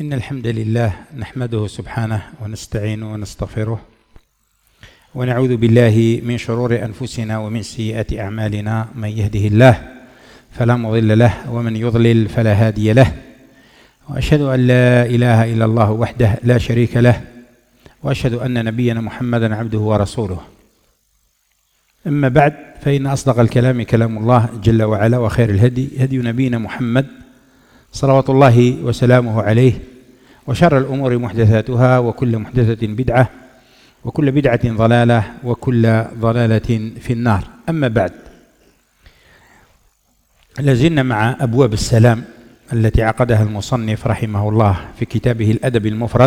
إن الحمد لله نحمده سبحانه ونستعينه ونستغفره ونعوذ بالله من شرور أنفسنا ومن سيئات أعمالنا. من يهده الله فلا مضل له ومن يضلل فلا هادي له، وأشهد أن لا إله إلا الله وحده لا شريك له، وأشهد أن نبينا محمدا عبده ورسوله. أما بعد، فإن أصدق الكلام كلام الله جل وعلا، وخير الهدي هدي نبينا محمد صلوات الله وسلامه عليه، وشر الأمور محدثاتها، وكل محدثة بدعة، وكل بدعة ضلالة، وكل ضلالة في النار. أما بعد، لازلنا مع أبواب السلام التي عقدها المصنف رحمه الله في كتابه الأدب المفرد،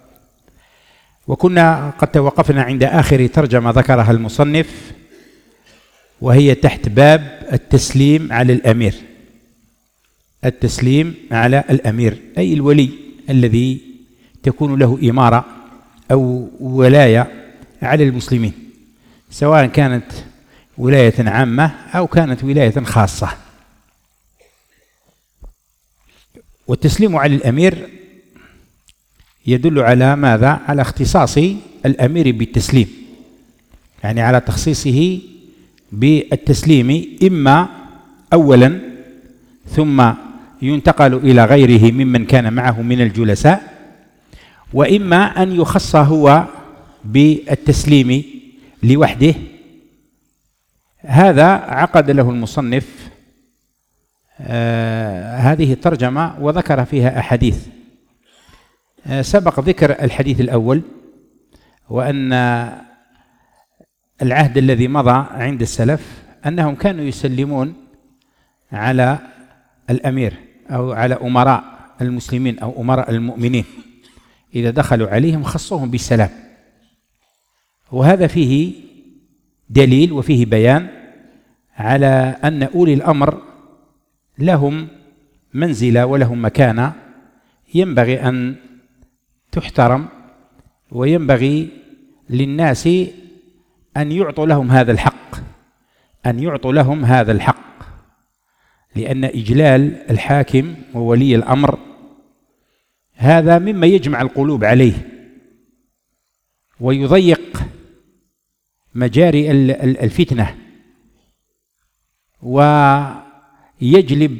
وكنا قد توقفنا عند آخر ترجمة ذكرها المصنف، وهي تحت باب التسليم على الأمير. التسليم على الأمير أي الولي الذي تكون له إمارة أو ولاية على المسلمين، سواء كانت ولاية عامة أو كانت ولاية خاصة. والتسليم على الأمير يدل على ماذا؟ على اختصاص الأمير بالتسليم، يعني على تخصيصه بالتسليم، إما أولا ثم ينتقل إلى غيره ممن كان معه من الجلساء، وإما أن يخص هو بالتسليم لوحده. هذا عقد له المصنف هذه الترجمة وذكر فيها أحاديث. سبق ذكر الحديث الأول، وأن العهد الذي مضى عند السلف أنهم كانوا يسلمون على الأمير أو على أمراء المسلمين أو أمراء المؤمنين، إذا دخلوا عليهم خصوهم بالسلام. وهذا فيه دليل وفيه بيان على أن أولي الأمر لهم منزلة ولهم مكانة ينبغي أن تحترم، وينبغي للناس أن يعطوا لهم هذا الحق، أن يعطوا لهم هذا الحق، لأن إجلال الحاكم وولي الأمر هذا مما يجمع القلوب عليه، ويضيق مجاري الفتنة، ويجلب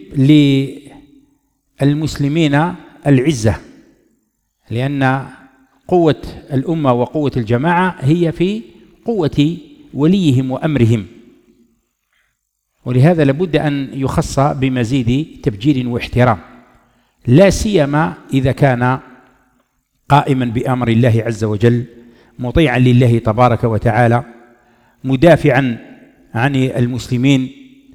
للمسلمين العزة، لأن قوة الأمة وقوة الجماعة هي في قوة وليهم وأمرهم. ولهذا لابد أن يخص بمزيد تبجيل واحترام، لا سيما إذا كان قائما بأمر الله عز وجل، مطيعا لله تبارك وتعالى، مدافعا عن المسلمين،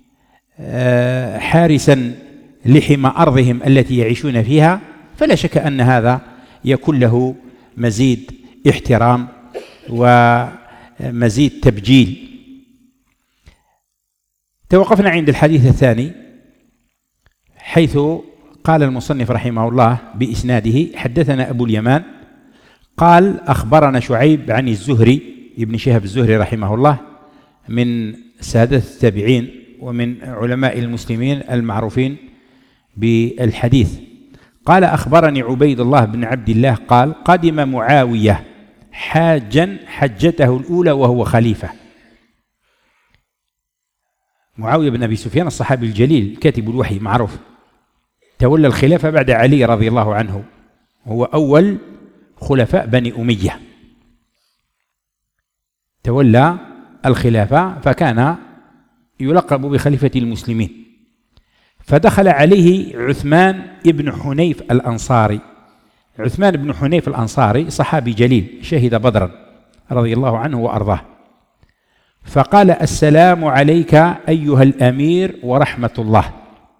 حارسا لحمى أرضهم التي يعيشون فيها. فلا شك أن هذا يكون له مزيد احترام ومزيد تبجيل. توقفنا عند الحديث الثاني، حيث قال المصنف رحمه الله بإسناده: حدثنا أبو اليمان قال أخبرنا شعيب عن الزهري، ابن شهاب الزهري رحمه الله، من سادة التابعين ومن علماء المسلمين المعروفين بالحديث. قال أخبرني عبيد الله بن عبد الله قال قدم معاوية حاجا حجته الأولى وهو خليفة. معاوية بن أبي سفيان الصحابي الجليل كاتب الوحي معروف، تولى الخلافة بعد علي رضي الله عنه، هو أول خلفاء بني أمية، تولى الخلافة فكان يلقب بخليفة المسلمين. فدخل عليه عثمان بن حنيف الأنصاري. عثمان بن حنيف الأنصاري صحابي جليل شهد بدرا رضي الله عنه وأرضاه، فقال: السلام عليك أيها الأمير ورحمة الله.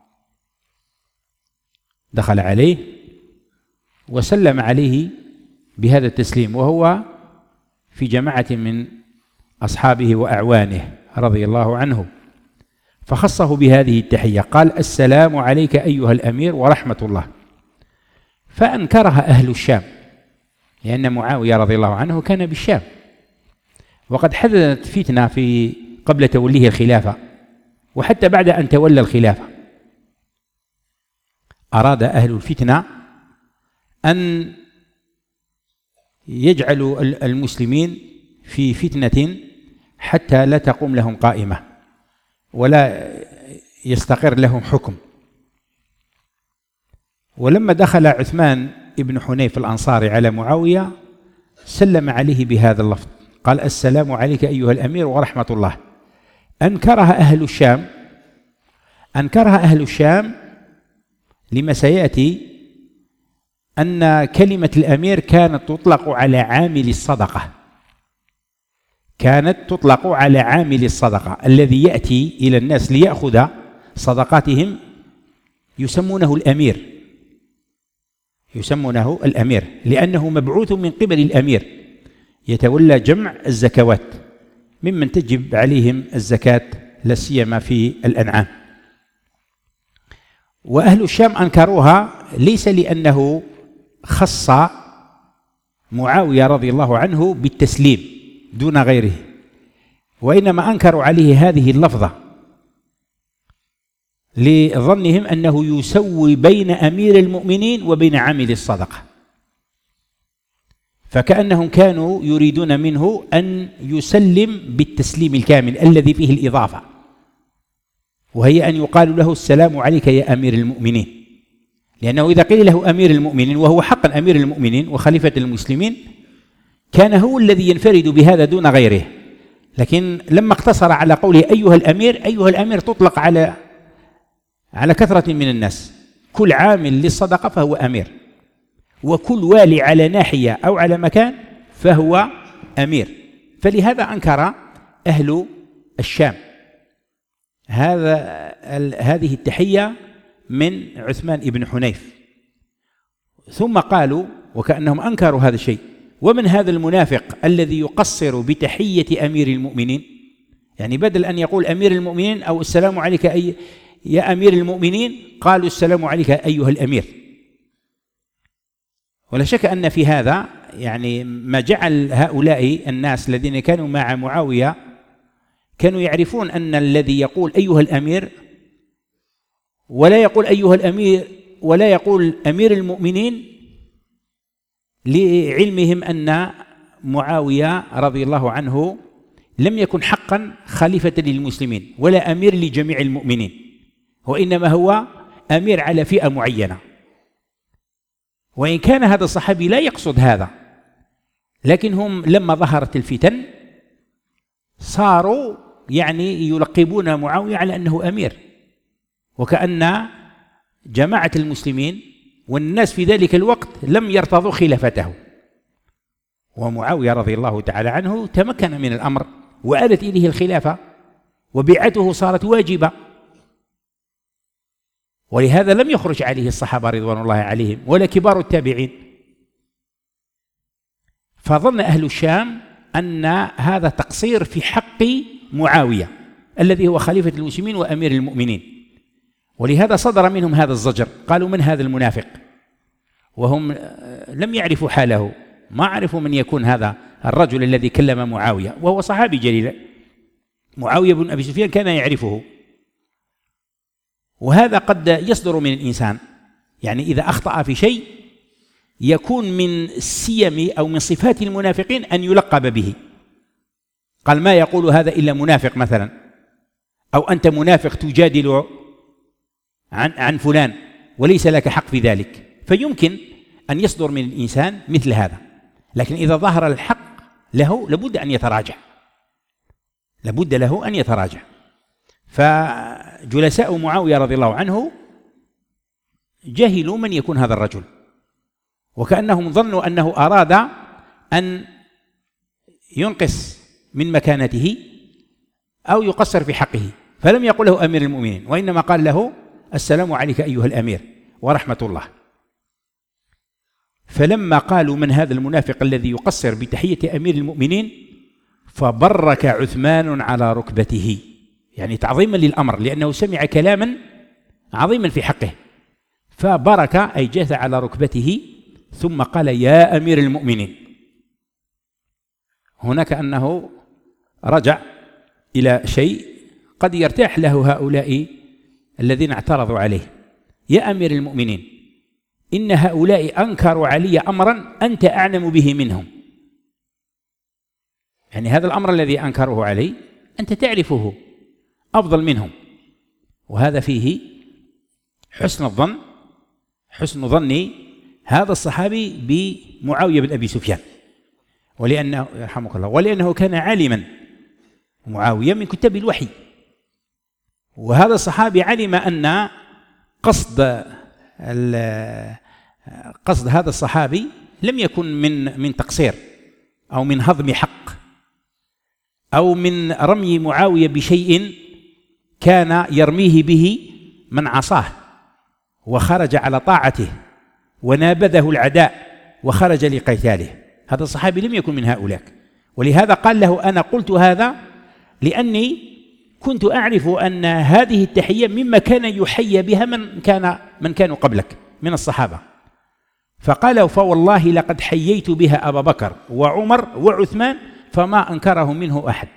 دخل عليه وسلم عليه بهذا التسليم، وهو في جماعة من أصحابه وأعوانه رضي الله عنه، فخصه بهذه التحية، قال: السلام عليك أيها الأمير ورحمة الله. فأنكرها أهل الشام، لأن معاوية رضي الله عنه كان بالشام، وقد حدثت فتنة قبل توليه الخلافة، وحتى بعد أن تولى الخلافة أراد أهل الفتنة أن يجعلوا المسلمين في فتنة حتى لا تقوم لهم قائمة ولا يستقر لهم حكم. ولما دخل عثمان بن حنيف الأنصاري على معاوية سلم عليه بهذا اللفظ، قال: السلام عليك أيها الأمير ورحمة الله. أنكرها أهل الشام لما سيأتي أن كلمة الأمير كانت تطلق على عامل الصدقة، الذي يأتي إلى الناس ليأخذ صدقاتهم يسمونه الأمير لأنه مبعوث من قبل الأمير، يتولى جمع الزكوات ممن تجب عليهم الزكاة لا سيما في الأنعام. وأهل الشام أنكروها ليس لأنه خص معاوية رضي الله عنه بالتسليم دون غيره، وإنما أنكروا عليه هذه اللفظة لظنهم أنه يسوي بين أمير المؤمنين وبين عامل الصدقة، فكأنهم كانوا يريدون منه أن يسلم بالتسليم الكامل الذي فيه الإضافة، وهي أن يقال له: السلام عليك يا أمير المؤمنين، لأنه إذا قيل له أمير المؤمنين وهو حقا أمير المؤمنين وخليفة المسلمين كان هو الذي ينفرد بهذا دون غيره. لكن لما اقتصر على قوله أيها الأمير تطلق على كثرة من الناس، كل عامل للصدقة فهو أمير، وكل والي على ناحية أو على مكان فهو أمير. فلهذا أنكر أهل الشام هذه التحية من عثمان بن حنيف. ثم قالوا وكأنهم أنكروا هذا الشيء: ومن هذا المنافق الذي يقصر بتحية أمير المؤمنين؟ يعني بدل أن يقول أمير المؤمنين أو السلام عليك يا أمير المؤمنين قالوا السلام عليك أيها الأمير. ولا شك أن في هذا يعني ما جعل هؤلاء الناس الذين كانوا مع معاوية كانوا يعرفون أن الذي يقول أيها الأمير ولا يقول أمير المؤمنين لعلمهم أن معاوية رضي الله عنه لم يكن حقا خليفة للمسلمين ولا أمير لجميع المؤمنين، وإنما هو أمير على فئة معينة. وإن كان هذا الصحابي لا يقصد هذا، لكن هم لما ظهرت الفتن صاروا يعني يلقبون معاوية على أنه أمير، وكأن جماعة المسلمين والناس في ذلك الوقت لم يرتضوا خلافته، ومعاوية رضي الله تعالى عنه تمكن من الأمر وآلت إليه الخلافة وبيعته صارت واجبة، ولهذا لم يخرج عليه الصحابة رضوان الله عليهم ولا كبار التابعين. فظن أهل الشام أن هذا تقصير في حق معاوية الذي هو خليفة المسلمين وأمير المؤمنين، ولهذا صدر منهم هذا الزجر، قالوا: من هذا المنافق؟ وهم لم يعرفوا حاله، ما عرفوا من يكون هذا الرجل الذي كلم معاوية وهو صحابي جليل. معاوية بن أبي سفيان كان يعرفه، وهذا قد يصدر من الإنسان، يعني إذا أخطأ في شيء يكون من السيم أو من صفات المنافقين أن يلقب به، قال: ما يقول هذا إلا منافق مثلا، أو أنت منافق تجادل عن فلان وليس لك حق في ذلك، فيمكن أن يصدر من الإنسان مثل هذا. لكن إذا ظهر الحق له لابد له أن يتراجع. فجلساء معاوية رضي الله عنه جهلوا من يكون هذا الرجل، وكأنهم ظنوا أنه أراد أن ينقص من مكانته أو يقصر في حقه، فلم يقل له أمير المؤمنين، وإنما قال له: السلام عليك أيها الأمير ورحمة الله. فلما قالوا: من هذا المنافق الذي يقصر بتحية أمير المؤمنين؟ فبرك عثمان على ركبته، يعني تعظيما للأمر، لأنه سمع كلاما عظيما في حقه، فبرك أي جثى على ركبته ثم قال: يا أمير المؤمنين. هناك أنه رجع إلى شيء قد يرتاح له هؤلاء الذين اعترضوا عليه: يا أمير المؤمنين، إن هؤلاء أنكروا علي أمرا أنت أعلم به منهم. يعني هذا الأمر الذي أنكره علي أنت تعرفه أفضل منهم. وهذا فيه حسن ظني هذا الصحابي بمعاوية بن أبي سفيان، ولأنه يرحمك الله، ولأنه كان عالما، معاوية من كتاب الوحي، وهذا الصحابي علم أن قصد هذا الصحابي لم يكن من تقصير أو من هضم حق أو من رمي معاوية بشيء كان يرميه به من عصاه وخرج على طاعته ونابذه العداء وخرج لقتاله. هذا الصحابي لم يكن من هؤلاء، ولهذا قال له أنا قلت هذا لأني كنت أعرف أن هذه التحية مما كان يحيى بها من كانوا قبلك من الصحابة. فقال فوالله لقد حييت بها أبا بكر وعمر وعثمان فما أنكره منه أحد.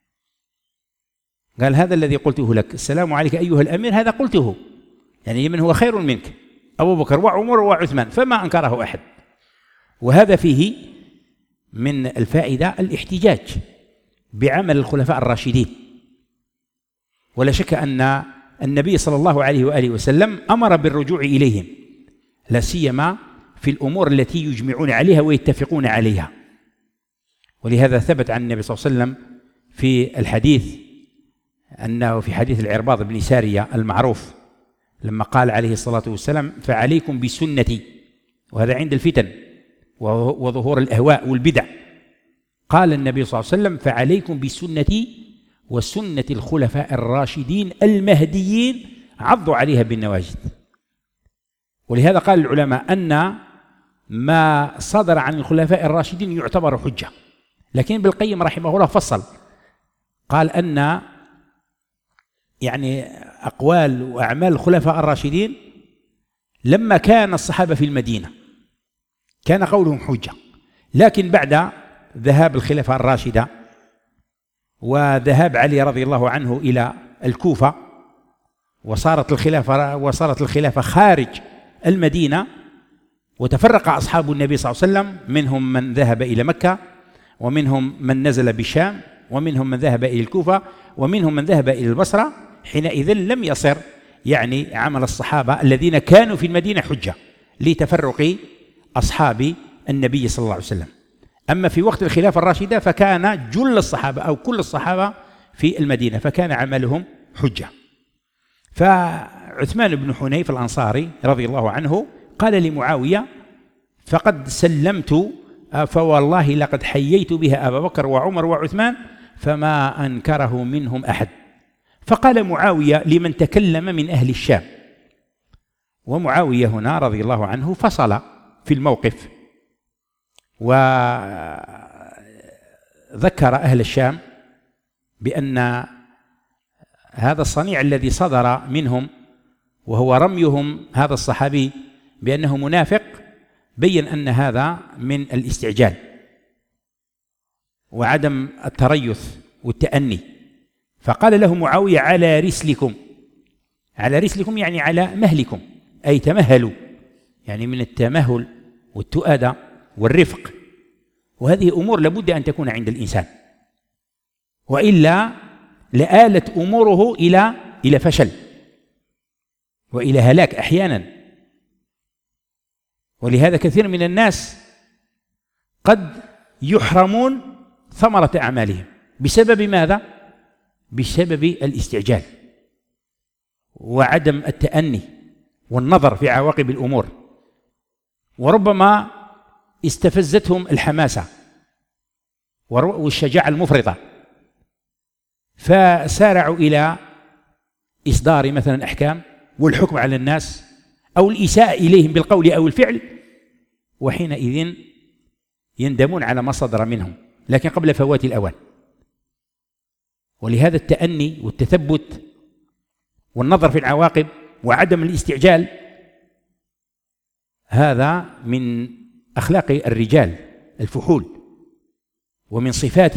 قال هذا الذي قلته لك، السلام عليك أيها الأمير، هذا قلته، يعني من هو خير منك، أبو بكر وعمر وعثمان، فما أنكره أحد. وهذا فيه من الفائدة الاحتجاج بعمل الخلفاء الراشدين. ولا شك أن النبي صلى الله عليه وآله وسلم أمر بالرجوع إليهم، لا سيما في الأمور التي يجمعون عليها ويتفقون عليها. ولهذا ثبت عن النبي صلى الله عليه وسلم في الحديث أنه في حديث العرباض بن سارية المعروف لما قال عليه الصلاة والسلام فعليكم بسنتي، وهذا عند الفتن وظهور الأهواء والبدع، قال النبي صلى الله عليه وسلم فعليكم بسنتي وسنة الخلفاء الراشدين المهديين عضوا عليها بالنواجذ. ولهذا قال العلماء أن ما صدر عن الخلفاء الراشدين يعتبر حجة، لكن ابن القيم رحمه الله فصل، قال أن يعني أقوال وأعمال الخلفاء الراشدين لما كان الصحابة في المدينة كان قولهم حجة، لكن بعد ذهاب الخلافة الراشدة وذهاب علي رضي الله عنه إلى الكوفة وصارت الخلافة خارج المدينة، وتفرق أصحاب النبي صلى الله عليه وسلم، منهم من ذهب إلى مكة، ومنهم من نزل بالشام، ومنهم من ذهب إلى الكوفة، ومنهم من ذهب إلى البصرة. حينئذ لم يصر يعني عمل الصحابة الذين كانوا في المدينة حجة لتفرق أصحاب النبي صلى الله عليه وسلم. أما في وقت الخلافة الراشدة فكان جل الصحابة أو كل الصحابة في المدينة، فكان عملهم حجة. فعثمان بن حنيف الأنصاري رضي الله عنه قال لمعاوية فقد سلمت فوالله لقد حييت بها أبا بكر وعمر وعثمان فما أنكره منهم أحد. فقال معاوية لمن تكلم من أهل الشام، ومعاوية هنا رضي الله عنه فصل في الموقف وذكر أهل الشام بأن هذا الصنيع الذي صدر منهم وهو رميهم هذا الصحابي بأنه منافق بين أن هذا من الاستعجال وعدم التريث والتأني. فقال له معاوية على رسلكم، على رسلكم يعني على مهلكم، أي تمهلوا، يعني من التمهل والتؤدة والرفق، وهذه أمور لابد أن تكون عند الإنسان، وإلا لآلت أموره إلى فشل وإلى هلاك أحيانا. ولهذا كثير من الناس قد يحرمون ثمرة أعمالهم بسبب ماذا؟ بسبب الاستعجال وعدم التأني والنظر في عواقب الأمور، وربما استفزتهم الحماسة والشجاعة المفرطة فسارعوا إلى إصدار مثلا أحكام والحكم على الناس أو الإساءة إليهم بالقول أو الفعل، وحينئذ يندمون على ما صدر منهم لكن قبل فوات الأوان. ولهذا التأني والتثبت والنظر في العواقب وعدم الاستعجال هذا من أخلاق الرجال الفحول ومن صفات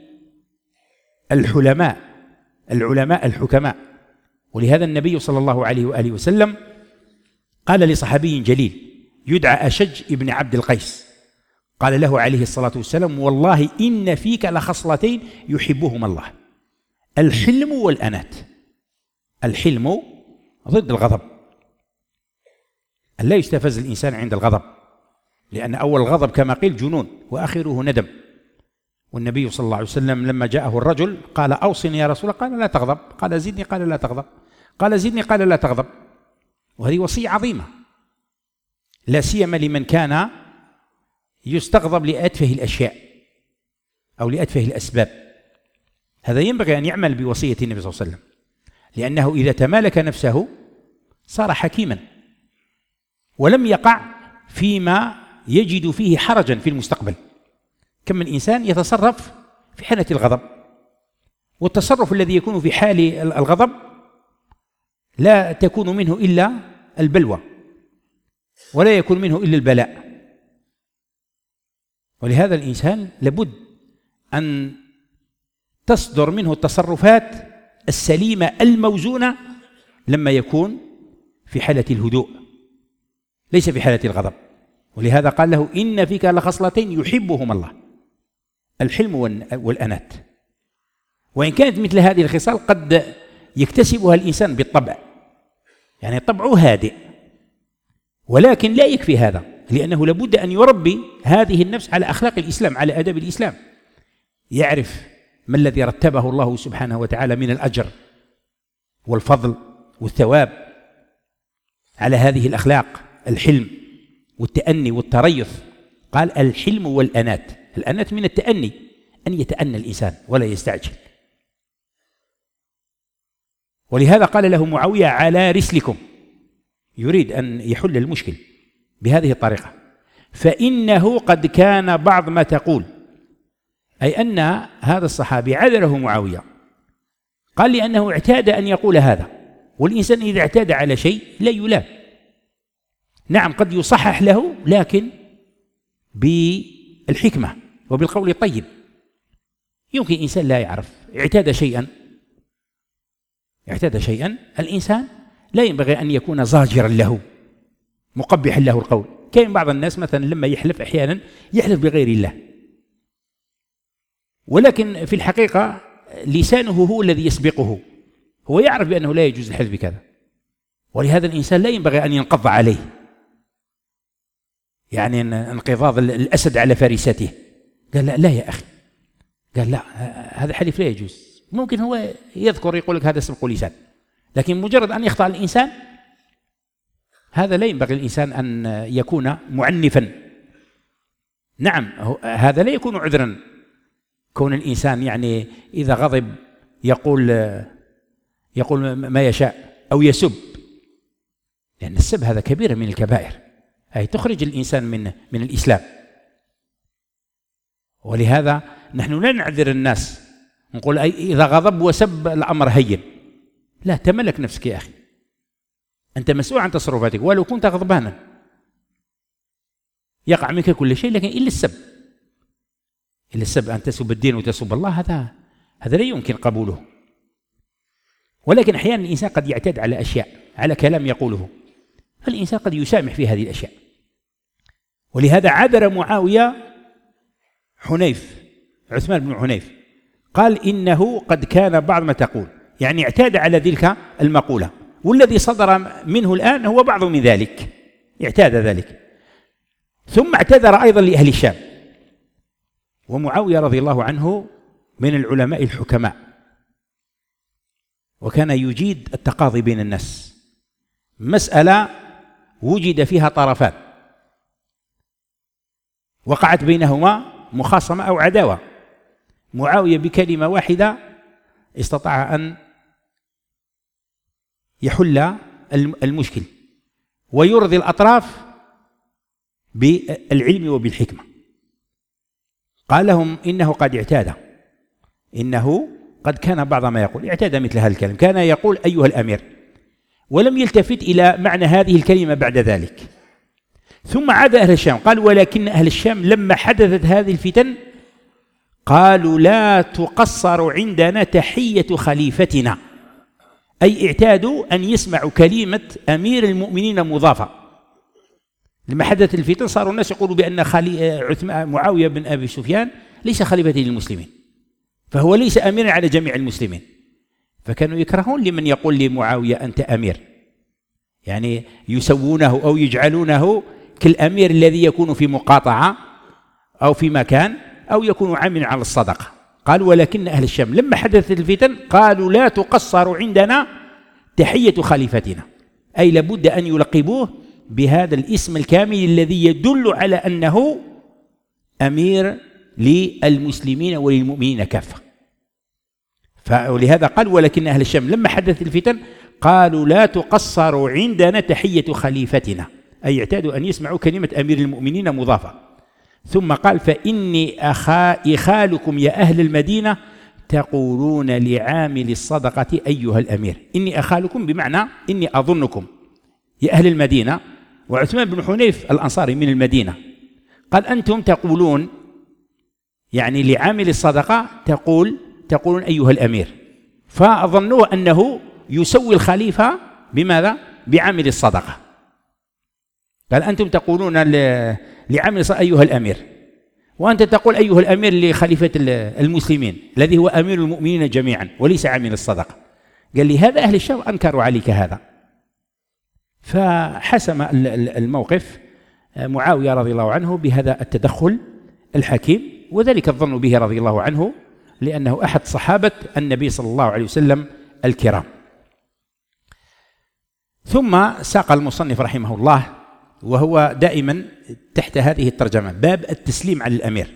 العلماء الحكماء. ولهذا النبي صلى الله عليه وآله وسلم قال لصحابي جليل يدعى أشج ابن عبد القيس، قال له عليه الصلاة والسلام: والله إن فيك لخصلتين يحبهما الله، الحلم والأنات. الحلم ضد الغضب، أن لا يستفز الإنسان عند الغضب، لأن أول الغضب كما قيل جنون وآخره ندم. والنبي صلى الله عليه وسلم لما جاءه الرجل قال: أوصني يا رسول الله، قال: لا تغضب. قال: زدني، قال: لا تغضب. قال: زدني، قال: لا تغضب. وهذه وصية عظيمة، لا سيما لمن كان يستغضب لأتفه الأشياء أو لأتفه الأسباب. هذا ينبغي أن يعمل بوصية النبي صلى الله عليه وسلم، لأنه إذا تمالك نفسه صار حكيما ولم يقع فيما يجد فيه حرجا في المستقبل. كم من إنسان يتصرف في حالة الغضب، والتصرف الذي يكون في حال الغضب لا تكون منه إلا البلوى ولا يكون منه إلا البلاء. ولهذا الإنسان لابد أن تصدر منه التصرفات السليمة الموزونة لما يكون في حالة الهدوء، ليس في حالة الغضب. ولهذا قال له: إن فيك لخصلتين يحبهما الله، الحلم والأنات. وإن كانت مثل هذه الخصال قد يكتسبها الإنسان بالطبع، يعني طبعه هادئ، ولكن لا يكفي هذا، لأنه لابد أن يربي هذه النفس على أخلاق الإسلام، على أدب الإسلام، يعرف ما الذي رتبه الله سبحانه وتعالى من الأجر والفضل والثواب على هذه الأخلاق: الحلم والتأني والتريث. قال: الحلم والأنات. الأنات من التأني، أن يتأنى الإنسان ولا يستعجل. ولهذا قال له معاوية: على رسلكم، يريد أن يحل المشكل بهذه الطريقة. فإنه قد كان بعض ما تقول، أي أن هذا الصحابي عذره معاوية، قال: لأنه اعتاد أن يقول هذا، والإنسان إذا اعتاد على شيء لا يلام. نعم قد يصحح له، لكن بالحكمة وبالقول الطيب. يمكن إنسان لا يعرف، اعتاد شيئا، الإنسان لا ينبغي أن يكون زاجرا له مقبحا له القول. كاين بعض الناس مثلا لما يحلف أحيانا يحلف بغير الله، ولكن في الحقيقة لسانه هو الذي يسبقه، هو يعرف بأنه لا يجوز الحلف بكذا. ولهذا الإنسان لا ينبغي أن ينقض عليه، يعني انقضاض الأسد على فريسته. قال: لا يا أخي، قال: لا، هذا حلف لا يجوز. ممكن هو يذكر يقول لك هذا سبق لسان، لكن مجرد أن يخطأ الإنسان هذا لا ينبغي الإنسان أن يكون معنفا. نعم هذا لا يكون عذرا، كون الإنسان يعني إذا غضب يقول ما يشاء أو يسب، لأن السب هذا كبيرة من الكبائر، أي تخرج الإنسان من الإسلام. ولهذا نحن لا نعذر الناس نقول إذا غضب وسب الأمر هين، لا، تملك نفسك يا أخي، أنت مسؤول عن تصرفاتك، ولو كنت غضبانا يقع منك كل شيء، لكن إلا السب أن تسب الدين وتسب الله، هذا لا يمكن قبوله. ولكن أحيانا الإنسان قد يعتاد على أشياء، على كلام يقوله، فالإنسان قد يسامح في هذه الأشياء. ولهذا عذر معاوية عثمان بن حنيف، قال: إنه قد كان بعض ما تقول، يعني اعتاد على تلك المقولة، والذي صدر منه الآن هو بعض من ذلك، اعتاد ذلك. ثم اعتذر أيضا لأهل الشام. ومعاوية رضي الله عنه من العلماء الحكماء، وكان يجيد التقاضي بين الناس. مسألة وجد فيها طرفان وقعت بينهما مخاصمة أو عداوة، معاوية بكلمة واحدة استطاع أن يحل المشكل ويرضي الأطراف بالعلم وبالحكمة. قال لهم: إنه قد كان بعض ما يقول، اعتاد مثل هذا الكلام، كان يقول: أيها الأمير، ولم يلتفت إلى معنى هذه الكلمة بعد ذلك. ثم عاد أهل الشام، قال: ولكن أهل الشام لما حدثت هذه الفتن قالوا: لا تقصر عندنا تحية خليفتنا، أي اعتادوا أن يسمعوا كلمة أمير المؤمنين مضافة، لما حدث الفتن صاروا الناس يقولوا بأن معاوية بن أبي سفيان ليس خليفة للمسلمين، فهو ليس أميرا على جميع المسلمين، فكانوا يكرهون لمن يقول لمعاوية أنت أمير، يعني يسوونه أو يجعلونه كالأمير الذي يكون في مقاطعة أو في مكان أو يكون عاملا على الصدقة. قال ولكن أهل الشام لما حدثت الفتن قالوا لا تقصر عندنا تحية خليفتنا، أي لابد أن يلقبوه بهذا الاسم الكامل الذي يدل على أنه أمير للمسلمين وللمؤمنين كافة. ولهذا قال ولكن أهل الشام لما حدثت الفتن قالوا لا تقصر عندنا تحية خليفتنا، أي اعتادوا أن يسمعوا كلمة أمير المؤمنين مضافة. ثم قال فإني إخالكم يا أهل المدينة تقولون لعامل الصدقة أيها الأمير. إني أخالكم بمعنى إني أظنكم يا أهل المدينة، وعثمان بن حنيف الأنصاري من المدينة، قال أنتم تقولون يعني لعامل الصدقة تقولون أيها الأمير، فأظنوا أنه يسوي الخليفة بماذا؟ بعامل الصدقة. قال أنتم تقولون لعامل الصدقة أيها الأمير، وأنت تقول أيها الأمير لخليفة المسلمين الذي هو أمير المؤمنين جميعا وليس عامل الصدقة. قال لي هذا أهل الشام أنكروا عليك هذا. فحسم الموقف معاوية رضي الله عنه بهذا التدخل الحكيم، وذلك الظن به رضي الله عنه لأنه أحد صحابة النبي صلى الله عليه وسلم الكرام. ثم ساق المصنف رحمه الله وهو دائما تحت هذه الترجمة باب التسليم على الأمير.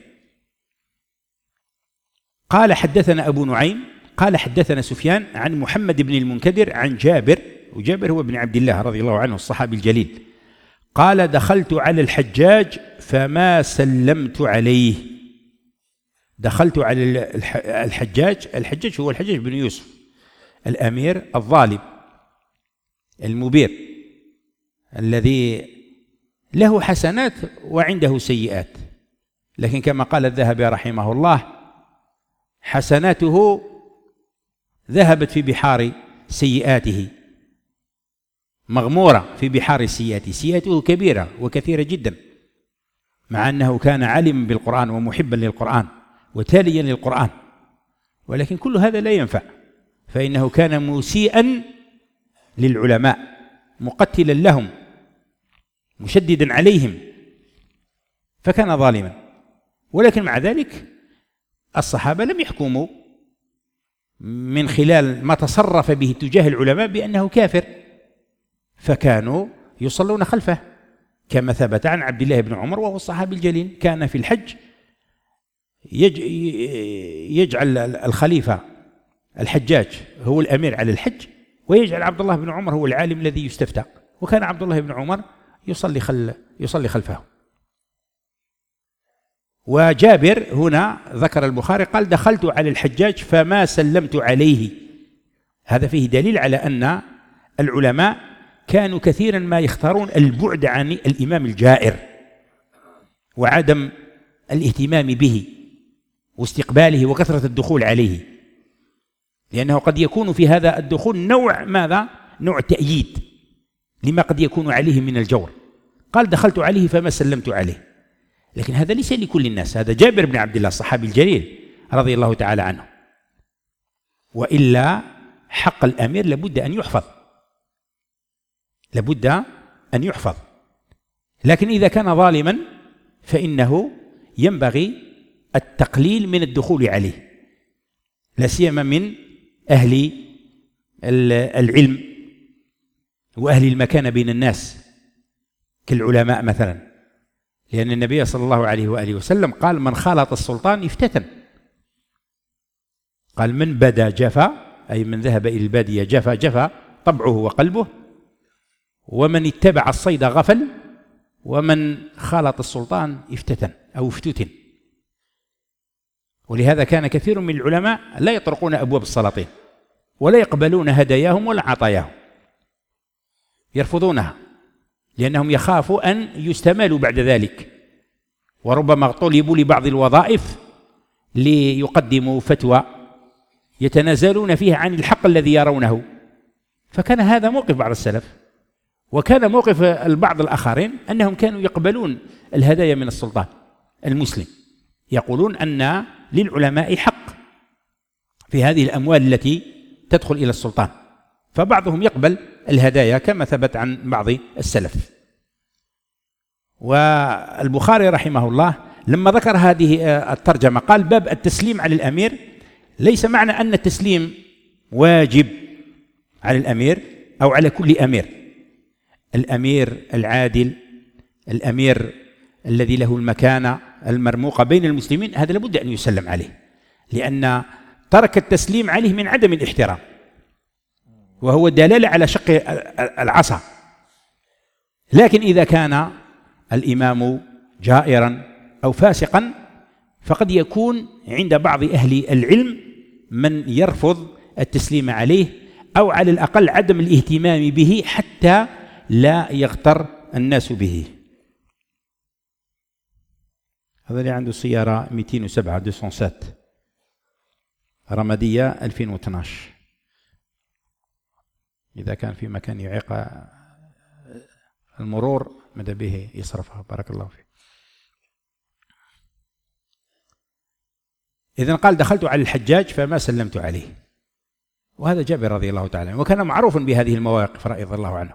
قال حدثنا أبو نعيم قال حدثنا سفيان عن محمد بن المنكدر عن جابر، وجابر هو ابن عبد الله رضي الله عنه الصحابي الجليل، قال دخلت على الحجاج فما سلمت عليه. دخلت على الحجاج هو الحجاج بن يوسف الأمير الظالم المبير الذي له حسنات وعنده سيئات، لكن كما قال الذهبي رحمه الله حسناته ذهبت في بحار سيئاته، مغمورة في بحار السيئات، سيئاته كبيرة وكثيرة جدا، مع أنه كان عالما بالقرآن ومحبا للقرآن وتاليا للقرآن، ولكن كل هذا لا ينفع، فإنه كان مسيئا للعلماء مقتلا لهم مشددا عليهم، فكان ظالما. ولكن مع ذلك الصحابة لم يحكموا من خلال ما تصرف به تجاه العلماء بأنه كافر، فكانوا يصلون خلفه كما ثبت عن عبد الله بن عمر وهو الصحابي الجليل، كان في الحج يجعل الخليفة الحجاج هو الأمير على الحج، ويجعل عبد الله بن عمر هو العالم الذي يستفتى، وكان عبد الله بن عمر يصلي خلفه. وجابر هنا ذكر البخاري قال دخلت على الحجاج فما سلمت عليه. هذا فيه دليل على أن العلماء كانوا كثيرا ما يختارون البعد عن الإمام الجائر وعدم الاهتمام به واستقباله وكثرة الدخول عليه، لأنه قد يكون في هذا الدخول نوع ماذا؟ نوع تأييد لما قد يكون عليه من الجور. قال دخلت عليه فما سلمت عليه، لكن هذا ليس لكل الناس، هذا جابر بن عبد الله الصحابي الجليل رضي الله تعالى عنه، وإلا حق الأمير لابد أن يحفظ، لكن إذا كان ظالما فإنه ينبغي التقليل من الدخول عليه، لا سيما من أهل العلم وأهل المكانة بين الناس كالعلماء مثلا، لأن النبي صلى الله عليه وآله وسلم قال من خالط السلطان افتتن، قال من بدا جفا، أي من ذهب إلى البادية جفا طبعه وقلبه، ومن اتبع الصيد غفل، ومن خالط السلطان افتتن أو افتتن. ولهذا كان كثير من العلماء لا يطرقون أبواب السلاطين ولا يقبلون هداياهم ولا عطاياهم، يرفضونها لأنهم يخافوا أن يستمالوا بعد ذلك، وربما طلبوا لبعض الوظائف ليقدموا فتوى يتنازلون فيها عن الحق الذي يرونه، فكان هذا موقف بعض السلف، وكان موقف البعض الآخرين أنهم كانوا يقبلون الهدايا من السلطان المسلم، يقولون أن للعلماء حق في هذه الأموال التي تدخل إلى السلطان، فبعضهم يقبل الهدايا كما ثبت عن بعض السلف. والبخاري رحمه الله لما ذكر هذه الترجمة قال: باب التسليم على الأمير. ليس معنى أن التسليم واجب على الأمير أو على كل أمير. الأمير العادل، الأمير الذي له المكانة المرموقة بين المسلمين، هذا لابد أن يسلم عليه، لأن ترك التسليم عليه من عدم الاحترام، وهو دلالة على شق العصا. لكن إذا كان الإمام جائرا أو فاسقا فقد يكون عند بعض أهل العلم من يرفض التسليم عليه، أو على الأقل عدم الاهتمام به حتى لا يغتر الناس به. هذا اللي عنده سيارة 207 207 رمادية 2012، إذا كان في مكان يعيق المرور ماذا به يصرفها. بارك الله فيك. إذن قال: دخلت على الحجاج فما سلمت عليه. وهذا جابر رضي الله تعالى عنه، وكان معروفا بهذه المواقف رضي الله عنه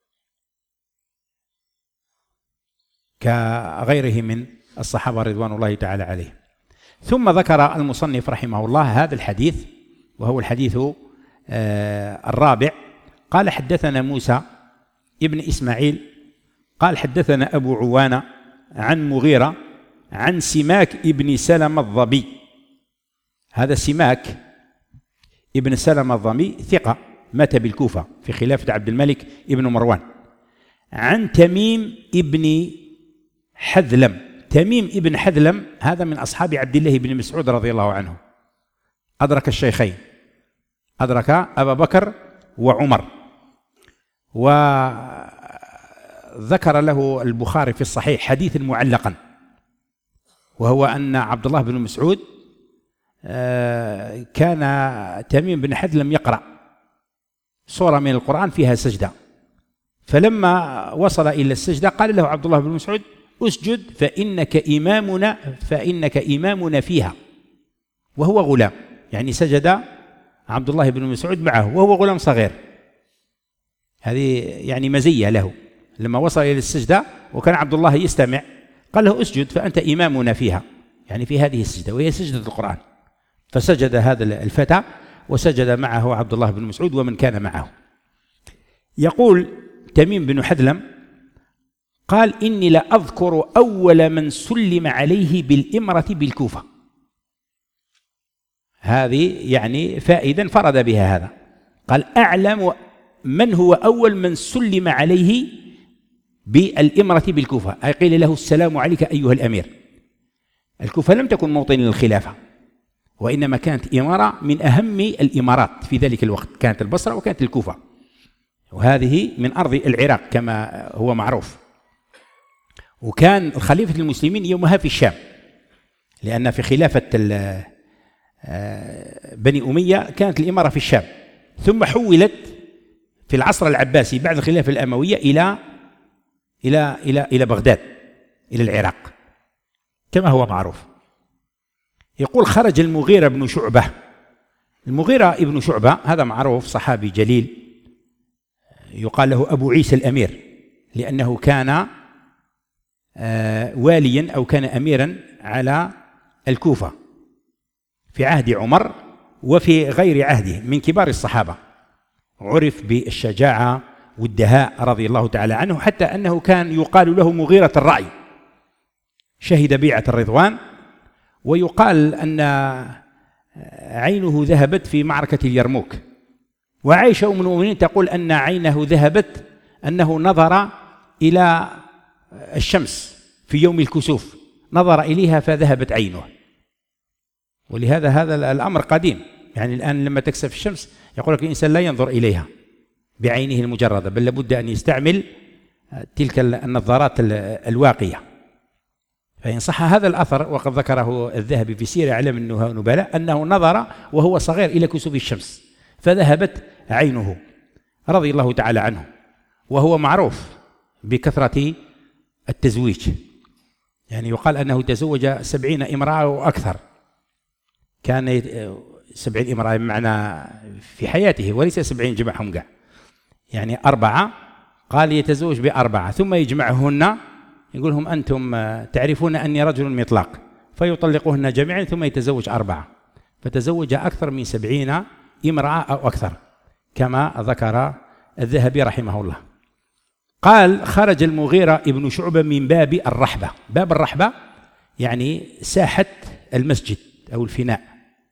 كغيره من الصحابة رضوان الله تعالى عليهم. ثم ذكر المصنف رحمه الله هذا الحديث، وهو الحديث الرابع. قال: حدثنا موسى ابن إسماعيل قال: حدثنا أبو عوانة عن مغيرة عن سماك ابن سلمة الضبي. هذا سماك ابن سلمة الضبي ثقة، مات بالكوفة في خلافة عبد الملك ابن مروان. عن تميم ابن حذلم. تميم ابن حذلم هذا من أصحاب عبد الله بن مسعود رضي الله عنه، أدرك الشيخين، أدرك أبا بكر وعمر. وذكر له البخاري في الصحيح حديث معلقا، وهو أن عبد الله بن مسعود كان تميم بن حذلم يقرأ سورة من القرآن فيها سجدة، فلما وصل إلى السجدة قال له عبد الله بن مسعود: اسجد فإنك إمامنا فيها. وهو غلام، يعني سجد عبد الله بن مسعود معه وهو غلام صغير. هذه يعني مزية له. لما وصل إلى السجدة وكان عبد الله يستمع قال له: اسجد فأنت إمامنا فيها، يعني في هذه السجدة وهي سجدة القرآن. فسجد هذا الفتى وسجد معه عبد الله بن مسعود ومن كان معه. يقول تميم بن حذلم قال: إني لأذكر أول من سلم عليه بالإمرة بالكوفة. هذه يعني فائدة انفرد بها هذا. قال: أعلم من هو أول من سلم عليه بالإمرة بالكوفة، أي قيل له: السلام عليك أيها الأمير. الكوفة لم تكن موطن للخلافة، وإنما كانت إمارة من أهم الإمارات في ذلك الوقت، كانت البصرة وكانت الكوفة، وهذه من أرض العراق كما هو معروف. وكان خليفة المسلمين يومها في الشام، لأن في خلافة بني أمية كانت الإمارة في الشام، ثم حولت في العصر العباسي بعد الخلافة الأموية إلى بغداد، إلى العراق كما هو معروف. يقول: خرج المغيرة بن شعبة. المغيرة ابن شعبة هذا معروف، صحابي جليل، يقال له أبو عيسى الأمير، لأنه كان واليا أو كان أميرا على الكوفة في عهد عمر وفي غير عهده، من كبار الصحابة، عرف بالشجاعة والدهاء رضي الله تعالى عنه، حتى أنه كان يقال له مغيرة الرأي، شهد بيعة الرضوان، ويقال أن عينه ذهبت في معركة اليرموك. وعائشة أم المؤمنين تقول أن عينه ذهبت أنه نظر إلى الشمس في يوم الكسوف، نظر إليها فذهبت عينه. ولهذا هذا الأمر قديم، يعني الآن لما تكسف الشمس يقول لك الإنسان لا ينظر إليها بعينه المجردة، بل لابد أن يستعمل تلك النظارات الواقية. فإن صح هذا الأثر، وقد ذكره الذهبي في سير أعلام النبلاء، أنه نظر وهو صغير إلى كسوف الشمس فذهبت عينه رضي الله تعالى عنه. وهو معروف بكثرة التزويج، يعني يقال أنه تزوج 70 امرأة وأكثر، كان 70 امرأة بمعنى في حياته، وليس 70 جمعهم قاع، يعني 4، قال يتزوج ب4 ثم يجمعهن يقولهم أنتم تعرفون أني رجل مطلق، فيطلقهن جميعا ثم يتزوج 4، فتزوج أكثر من 70 امرأة أو أكثر كما ذكر الذهبي رحمه الله. قال خرج المغيرة ابن شعبة من باب الرحبة. باب الرحبة يعني ساحة المسجد أو الفناء.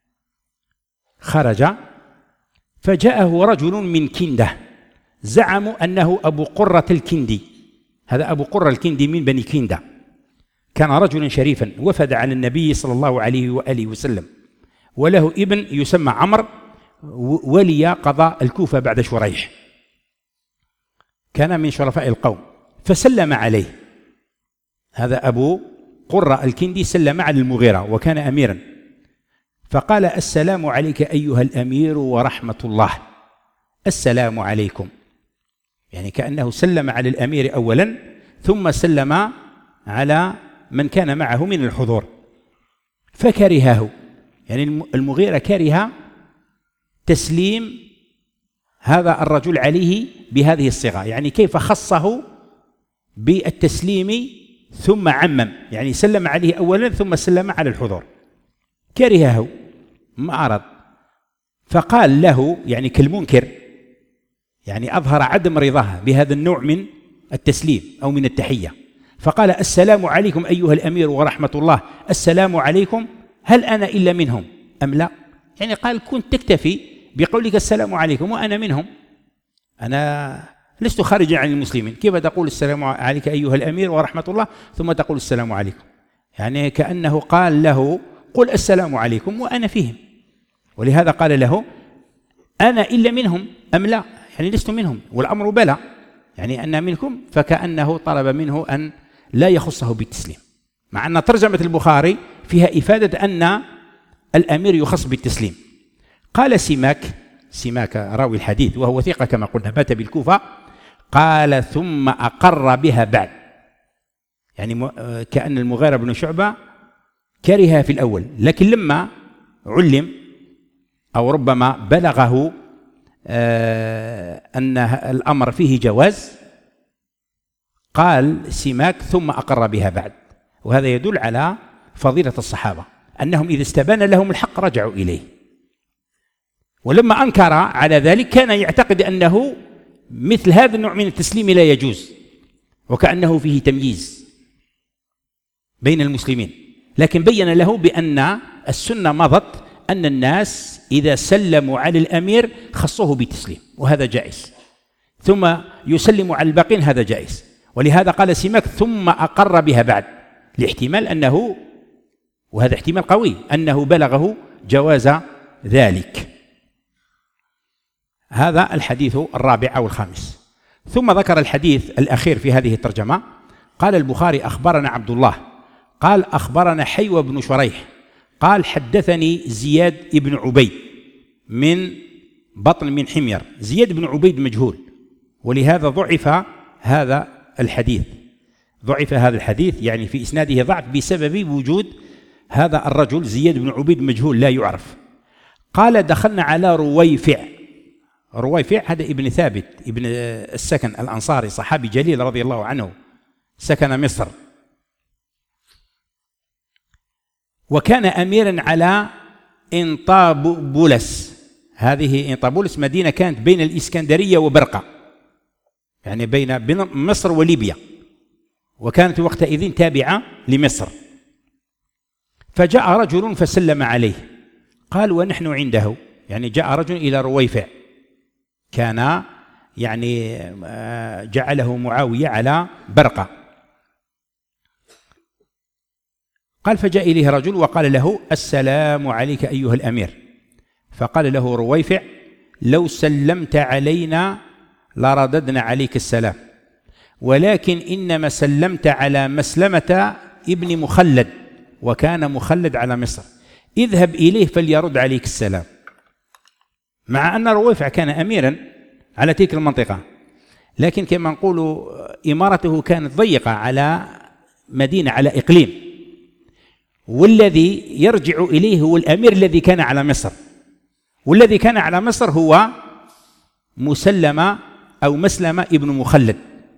خرج فجاءه رجل من كندة زعموا أنه أبو قرة الكندي. هذا أبو قرة الكندي من بني كندة، كان رجلا شريفا وفد على النبي صلى الله عليه وآله وسلم، وله ابن يسمى عمرو ولي قضاء الكوفة بعد شريح، كان من شرفاء القوم، فسلم عليه. هذا أبو قرة الكندي سلم على المغيرة وكان أميرا، فقال السلام عليك أيها الأمير ورحمة الله. السلام عليكم، يعني كأنه سلم على الأمير أولا ثم سلم على من كان معه من الحضور، فكرهه، يعني المغيرة كره تسليم هذا الرجل عليه بهذه الصيغة، يعني كيف خصه بالتسليم ثم عمم، يعني سلم عليه أولا ثم سلم على الحضور، كرهه ما أرد، فقال له يعني كالمنكر، يعني أظهر عدم رضاه بهذا النوع من التسليم أو من التحية، فقال السلام عليكم أيها الأمير ورحمة الله. السلام عليكم، هل أنا إلا منهم أم لا؟ يعني قال كنت تكتفي بقولك السلام عليكم وأنا منهم، أنا لست خارجا عن المسلمين، كيف تقول السلام عليك أيها الأمير ورحمة الله ثم تقول السلام عليكم؟ يعني كأنه قال له قل السلام عليكم وأنا فيهم، ولهذا قال له أنا إلا منهم أم لا؟ يعني لست منهم، والأمر بلى، يعني أنا منكم، فكأنه طلب منه أن لا يخصه بالتسليم، مع أن ترجمة البخاري فيها إفادة أن الأمير يخص بالتسليم. قال سماك راوي الحديث وهو ثقة كما قلنا مات بالكوفة، قال ثم أقر بها بعد، يعني كأن المغيرة بن شعبة كرهها في الأول، لكن لما علم أو ربما بلغه أن الأمر فيه جواز، قال سماك ثم أقر بها بعد. وهذا يدل على فضيلة الصحابة أنهم إذا استبان لهم الحق رجعوا إليه، ولما أنكر على ذلك كان يعتقد أنه مثل هذا النوع من التسليم لا يجوز، وكأنه فيه تمييز بين المسلمين، لكن بين له بأن السنة مضت أن الناس إذا سلموا على الأمير خصوه بتسليم، وهذا جائز، ثم يسلم على الباقين، هذا جائز. ولهذا قال سماك ثم أقر بها بعد، لاحتمال أنه، وهذا احتمال قوي، أنه بلغه جواز ذلك. هذا الحديث الرابع أو الخامس. ثم ذكر الحديث الأخير في هذه الترجمة. قال البخاري أخبرنا عبد الله قال أخبرنا حيوى بن شريح قال حدثني زياد بن عبيد من بطن من حمير. زياد بن عبيد مجهول، ولهذا ضعف هذا الحديث، يعني في إسناده ضعف بسبب وجود هذا الرجل زياد بن عبيد مجهول لا يعرف. قال دخلنا على رويفع هذا ابن ثابت ابن السكن الأنصاري، صحابي جليل رضي الله عنه، سكن مصر، وكان أميرا على إنطابولس. هذه إنطابولس مدينة كانت بين الإسكندرية وبرقة، يعني بين مصر وليبيا، وكانت وقتئذ تابعة لمصر. فجاء رجل فسلم عليه، قال ونحن عنده، يعني جاء رجل إلى رويفع، كان يعني جعله معاوية على برقة. قال فجاء إليه رجل وقال له السلام عليك أيها الأمير. فقال له رويفع لو سلمت علينا لرددنا عليك السلام، ولكن إنما سلمت على مسلمة ابن مخلد، وكان مخلد على مصر، اذهب إليه فليرد عليك السلام. مع أن رويفع كان أميرا على تلك المنطقة، لكن كما نقول إمارته كانت ضيقة على مدينة، على إقليم، والذي يرجع إليه هو الأمير الذي كان على مصر، والذي كان على مصر هو مسلم أو مسلم ابن مخلد،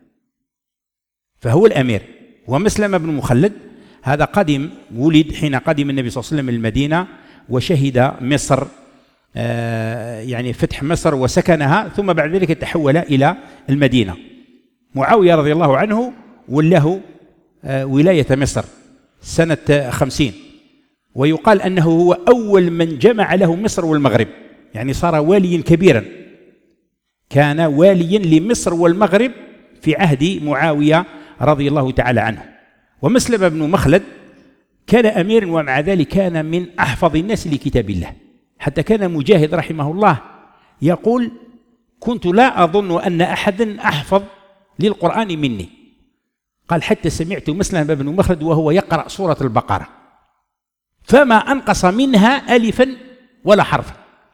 فهو الأمير. ومسلم بن مخلد هذا ولد حين قدم النبي صلى الله عليه وسلم المدينة وشهد مصر، يعني فتح مصر وسكنها، ثم بعد ذلك تحول إلى المدينة. معاوية رضي الله عنه وله ولاية مصر سنة 50، ويقال أنه هو أول من جمع له مصر والمغرب، يعني صار واليا كبيرا، كان واليا لمصر والمغرب في عهد معاوية رضي الله تعالى عنه. ومسلم بن مخلد كان أميرا، ومع ذلك كان من أحفظ الناس لكتاب الله، حتى كان مجاهد رحمه الله يقول: كنت لا أظن أن أحدا أحفظ للقرآن مني. قال: حتى سمعت مسلم بن مخلد وهو يقرأ سورة البقرة فما أنقص منها ألفا ولا حرفا.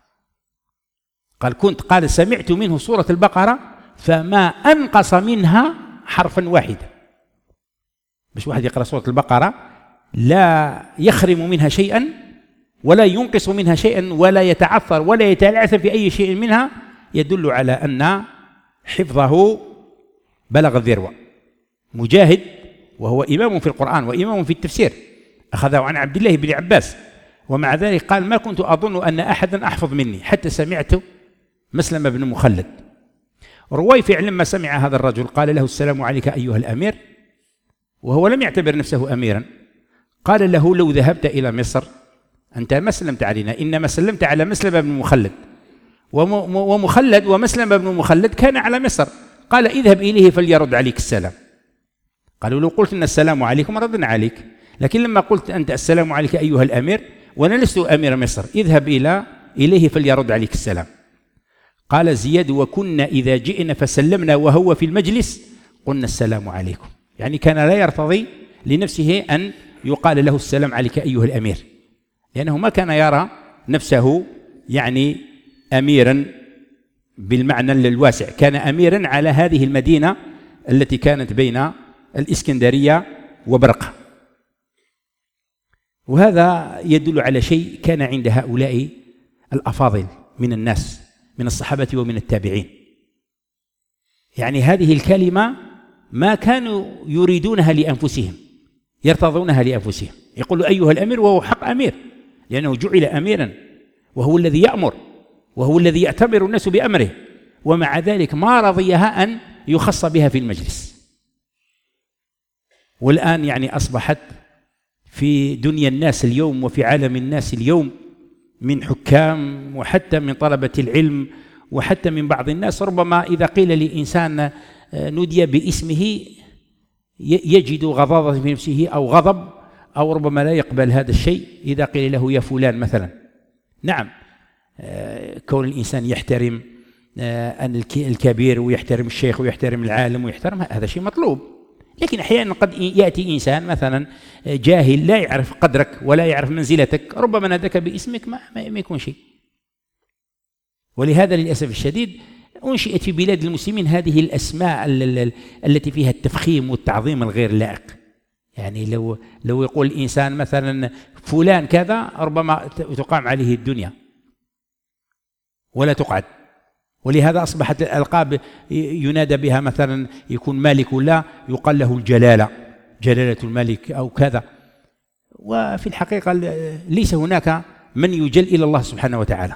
قال سمعت منه سورة البقرة فما أنقص منها حرفا واحدا. مش واحد يقرأ سورة البقرة لا يخرم منها شيئا ولا ينقص منها شيئا ولا يتعثر ولا يتلعثم في أي شيء منها، يدل على أن حفظه بلغ الذروة. مجاهد وهو إمام في القرآن وإمام في التفسير أخذه عن عبد الله بن عباس، ومع ذلك قال: ما كنت أظن أن أحدا أحفظ مني حتى سمعت مسلم بن مخلد. رويفع لما سمع هذا الرجل قال له: السلام عليك أيها الأمير، وهو لم يعتبر نفسه أميرا. قال له: لو ذهبت إلى مصر أنت ما سلمت علينا، إنما سلمت على مسلم بن مخلد، ومخلد ومسلم بن مخلد كان على مصر. قال: اذهب إليه فليرد عليك السلام. قالوا: لو قلت إن السلام عليكم ردنا عليك، لكن لما قلت أنت السلام عليك أيها الأمير وأنا لست أمير مصر، اذهب إليه فليرد عليك السلام. قال زياد: وكنا إذا جئنا فسلمنا وهو في المجلس قلنا السلام عليكم، يعني كان لا يرتضي لنفسه أن يقال له السلام عليك أيها الأمير، لأنه ما كان يرى نفسه يعني أميرا بالمعنى الواسع، كان أميرا على هذه المدينة التي كانت بين الإسكندرية وبرقة. وهذا يدل على شيء كان عند هؤلاء الأفاضل من الناس من الصحابة ومن التابعين، يعني هذه الكلمة ما كانوا يريدونها لأنفسهم، يرتضونها لأنفسهم، يقول أيها الأمير وهو حق أمير، لأنه جعل أميرا وهو الذي يأمر وهو الذي يأتمر الناس بأمره، ومع ذلك ما رضيها أن يخص بها في المجلس. والآن يعني أصبحت في دنيا الناس اليوم وفي عالم الناس اليوم من حكام وحتى من طلبة العلم وحتى من بعض الناس، ربما إذا قيل لإنسان نودي باسمه يجد غضاضة في نفسه أو غضب، أو ربما لا يقبل هذا الشيء إذا قيل له يا فلان مثلا. نعم، كون الإنسان يحترم الكبير ويحترم الشيخ ويحترم العالم ويحترم، هذا شيء مطلوب، لكن أحيانا قد يأتي إنسان مثلا جاهل لا يعرف قدرك ولا يعرف منزلتك، ربما نادك باسمك ما يكون شيء. ولهذا للأسف الشديد أنشئت في بلاد المسلمين هذه الأسماء التي فيها التفخيم والتعظيم الغير لائق. يعني لو يقول الإنسان مثلا فلان كذا، ربما تقام عليه الدنيا ولا تقعد. ولهذا أصبحت الألقاب ينادى بها، مثلا يكون مالك ولا يقال له الجلالة، جلالة الملك أو كذا، وفي الحقيقة ليس هناك من يجل إلى الله سبحانه وتعالى.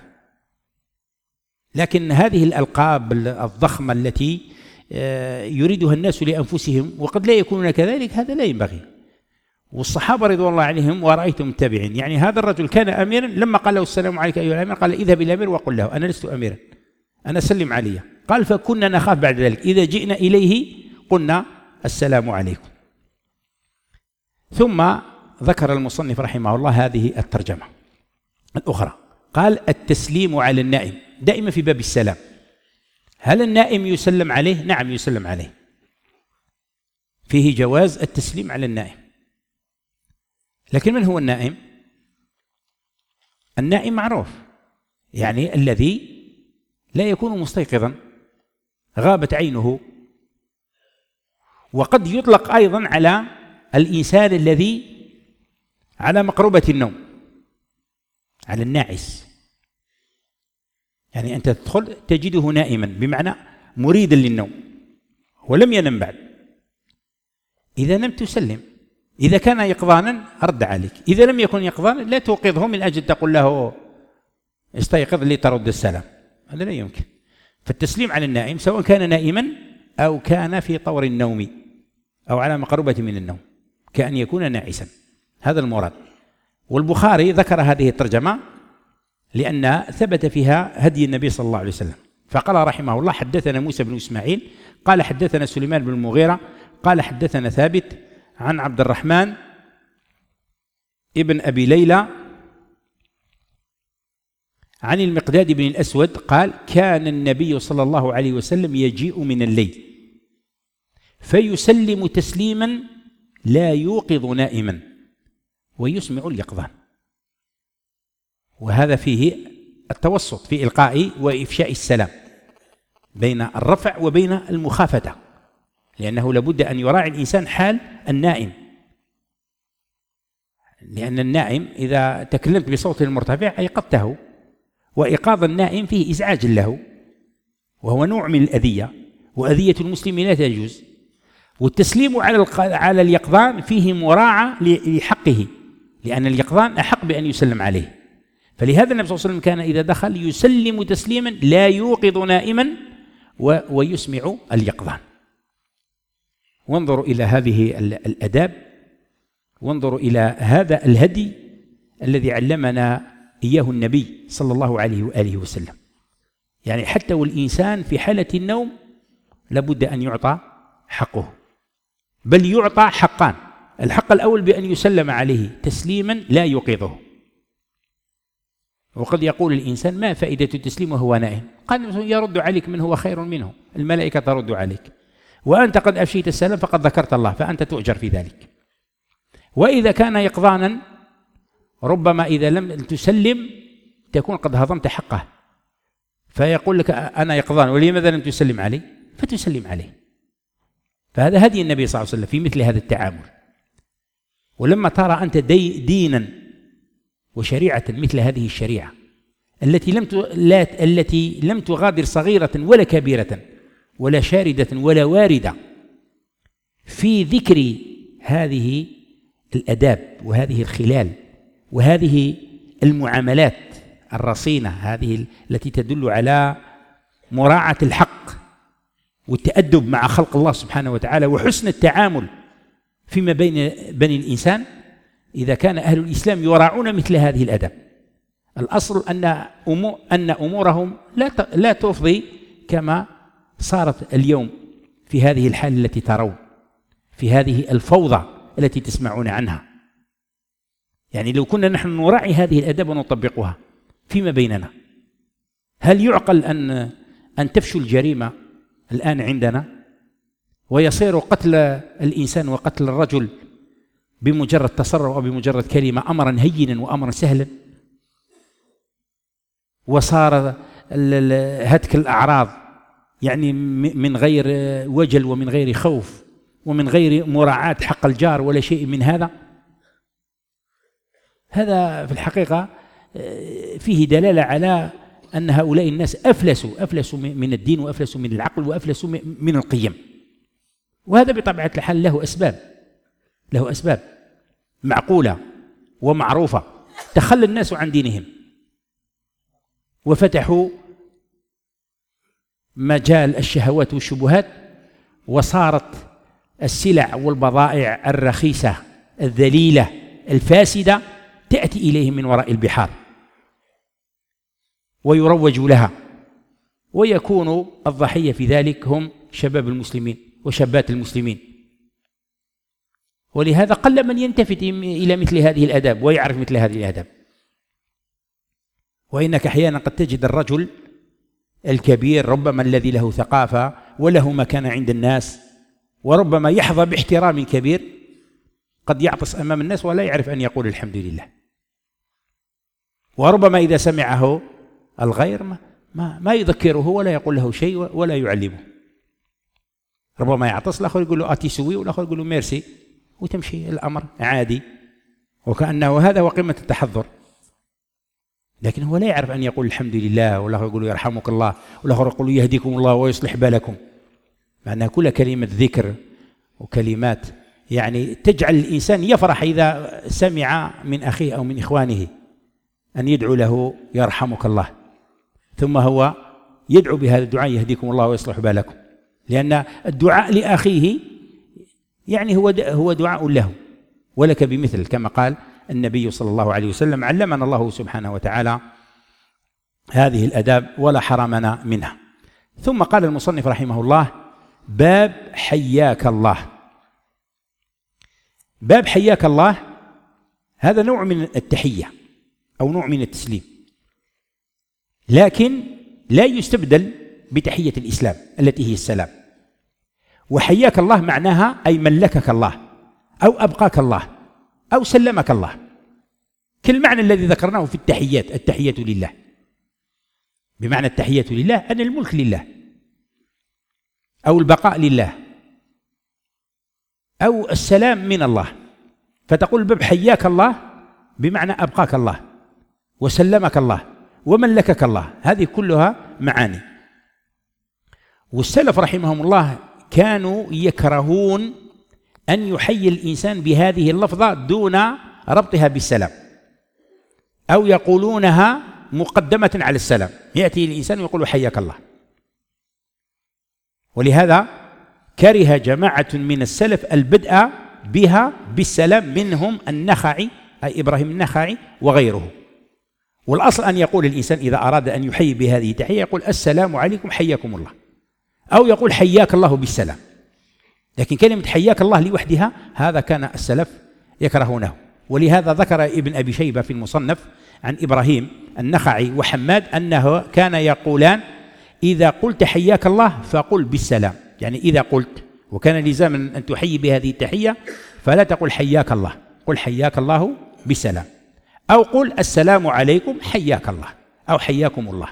لكن هذه الألقاب الضخمة التي يريدها الناس لأنفسهم وقد لا يكونون كذلك، هذا لا ينبغي. والصحابة رضوان الله عليهم ورأيتم التابعين، يعني هذا الرجل كان أميرا، لما قال له السلام عليك أيها الأمير قال اذهب إلى الأمير وقل له أنا لست أميرا، أنا سلم علي. قال فكنا نخاف بعد ذلك إذا جئنا إليه قلنا السلام عليكم. ثم ذكر المصنف رحمه الله هذه الترجمة الأخرى، قال التسليم على النائم، دائما في باب السلام. هل النائم يسلم عليه؟ نعم يسلم عليه، فيه جواز التسليم على النائم. لكن من هو النائم؟ النائم معروف، يعني الذي لا يكون مستيقظا، غابت عينه وقد يطلق أيضا على الإنسان الذي على مقربة النوم، على الناعس. يعني أنت تدخل تجده نائما، بمعنى مريدا للنوم ولم ينم بعد. إذا نمت تسلم، إذا كان يقظانا رد عليك، إذا لم يكن يقظانا لا توقظه من أجل تقول له استيقظ لترد السلام، هذا لا يمكن. فالتسليم على النائم سواء كان نائما أو كان في طور النوم أو على مقربة من النوم، كأن يكون ناعسا، هذا المراد. والبخاري ذكر هذه الترجمة لأن ثبت فيها هدي النبي صلى الله عليه وسلم، فقال رحمه الله: حدثنا موسى بن إسماعيل قال حدثنا سليمان بن المغيرة قال حدثنا ثابت عن عبد الرحمن ابن أبي ليلى عن المقداد بن الأسود قال: كان النبي صلى الله عليه وسلم يجيء من الليل فيسلم تسليما لا يوقظ نائما ويسمع اليقظان. وهذا فيه التوسط في إلقاء وإفشاء السلام بين الرفع وبين المخافة، لأنه لابد أن يراعي الإنسان حال النائم، لأن النائم إذا تكلمت بصوت مرتفع أيقظته، وإيقاظ النائم فيه إزعاج له وهو نوع من الأذية، وأذية المسلم لا تجوز. والتسليم على اليقظان فيه مراعاة لحقه، لأن اليقظان أحق بأن يسلم عليه. فلهذا النبي صلى الله عليه وسلم كان إذا دخل يسلم تسليما لا يوقظ نائما ويسمع اليقظان. وانظروا إلى هذه الأداب، وانظروا إلى هذا الهدي الذي علمنا إياه النبي صلى الله عليه وآله وسلم. يعني حتى والإنسان في حالة النوم لابد أن يعطى حقه، بل يعطى حقان: الحق الأول بأن يسلم عليه تسليما لا يوقظه. وقد يقول الإنسان: ما فائدة التسليم وهو نائم؟ قال: يرد عليك من هو خير منه، الملائكة ترد عليك، وأنت قد أفشيت السلام فقد ذكرت الله، فأنت تؤجر في ذلك. وإذا كان يقظانا ربما إذا لم تسلم تكون قد هضمت حقه، فيقول لك: أنا يقظان ولماذا لم تسلم علي؟ فتسلم عليه. فهذا هدي النبي صلى الله عليه وسلم في مثل هذا التعامل. ولما ترى أنت دينا وشريعة مثل هذه الشريعة التي لم تغادر صغيرة ولا كبيرة ولا شاردة ولا واردة في ذكر هذه الأداب وهذه الخلال وهذه المعاملات الرصينة، هذه التي تدل على مراعاة الحق والتأدب مع خلق الله سبحانه وتعالى وحسن التعامل فيما بين بني الإنسان، إذا كان أهل الإسلام يراعون مثل هذه الأداب، الأصل أن أمورهم لا تفضي كما صارت اليوم في هذه الحال التي ترون، في هذه الفوضى التي تسمعون عنها. يعني لو كنا نحن نراعي هذه الأداب ونطبقها فيما بيننا، هل يعقل أن تفشو الجريمة الآن عندنا ويصير قتل الإنسان وقتل الرجل بمجرد تصرف أو بمجرد كلمة أمرا هينا وأمرا سهلا، وصار هتك الأعراض يعني من غير وجل ومن غير خوف ومن غير مراعاة حق الجار ولا شيء من هذا؟ هذا في الحقيقة فيه دلالة على أن هؤلاء الناس أفلسوا من الدين وأفلسوا من العقل وأفلسوا من القيم. وهذا بطبيعة الحال له أسباب معقولة ومعروفة. تخلى الناس عن دينهم وفتحوا مجال الشهوات والشبهات، وصارت السلع والبضائع الرخيصة الذليلة الفاسدة تأتي إليهم من وراء البحار ويروج لها، ويكون الضحية في ذلك هم شباب المسلمين وشابات المسلمين. ولهذا قل من ينتفت إلى مثل هذه الآداب ويعرف مثل هذه الآداب. وإنك أحيانا قد تجد الرجل الكبير ربما الذي له ثقافة وله مكانة عند الناس وربما يحظى باحترام كبير، قد يعطس أمام الناس ولا يعرف أن يقول الحمد لله. وربما إذا سمعه الغير ما يذكره ولا يقول له شيء ولا يعلمه. ربما يعطس، الآخر يقول له آتي سوي، والآخر يقول له ميرسي، وتمشي الأمر عادي، وكأنه هذا هو قمة التحضر. لكن هو لا يعرف أن يقول الحمد لله، والآخر يقول يرحمك الله، والآخر يقول يهديكم الله ويصلح بالكم، مع أنها كلها كلمة ذكر وكلمات يعني تجعل الإنسان يفرح إذا سمع من أخيه أو من إخوانه أن يدعو له يرحمك الله، ثم هو يدعو بهذا الدعاء يهديكم الله ويصلح بالكم، لأن الدعاء لأخيه يعني هو دعاء له ولك بمثل، كما قال النبي صلى الله عليه وسلم: علمنا الله سبحانه وتعالى هذه الآداب ولا حرمنا منها. ثم قال المصنف رحمه الله: باب حياك الله. باب حياك الله هذا نوع من التحية أو نوع من التسليم، لكن لا يستبدل بتحية الإسلام التي هي السلام. وحياك الله معناها أي ملكك الله أو أبقاك الله أو سلمك الله، كالمعنى الذي ذكرناه في التحيات: التحية لله، بمعنى التحية لله أن الملك لله أو البقاء لله أو السلام من الله. فتقول باب حياك الله بمعنى أبقاك الله وسلمك الله وملكك الله، هذه كلها معاني. والسلف رحمهم الله كانوا يكرهون أن يحيي الإنسان بهذه اللفظة دون ربطها بالسلام، أو يقولونها مقدمة على السلام، يأتي الإنسان ويقول حياك الله. ولهذا كره جماعة من السلف البدء بها بالسلام، منهم النخعي أي إبراهيم النخعي وغيره. والأصل أن يقول الإنسان إذا أراد أن يحيي بهذه التحية يقول السلام عليكم حياكم الله، أو يقول حياك الله بالسلام. لكن كلمة حياك الله لوحدها هذا كان السلف يكرهونه. ولهذا ذكر ابن أبي شيبة في المصنف عن إبراهيم النخعي وحماد أنه كان يقولان: إذا قلت حياك الله فقل بالسلام، يعني إذا قلت وكان لزاما أن تحيي بهذه التحية فلا تقل حياك الله، قل حياك الله بالسلام، أو قل السلام عليكم حياك الله أو حياكم الله.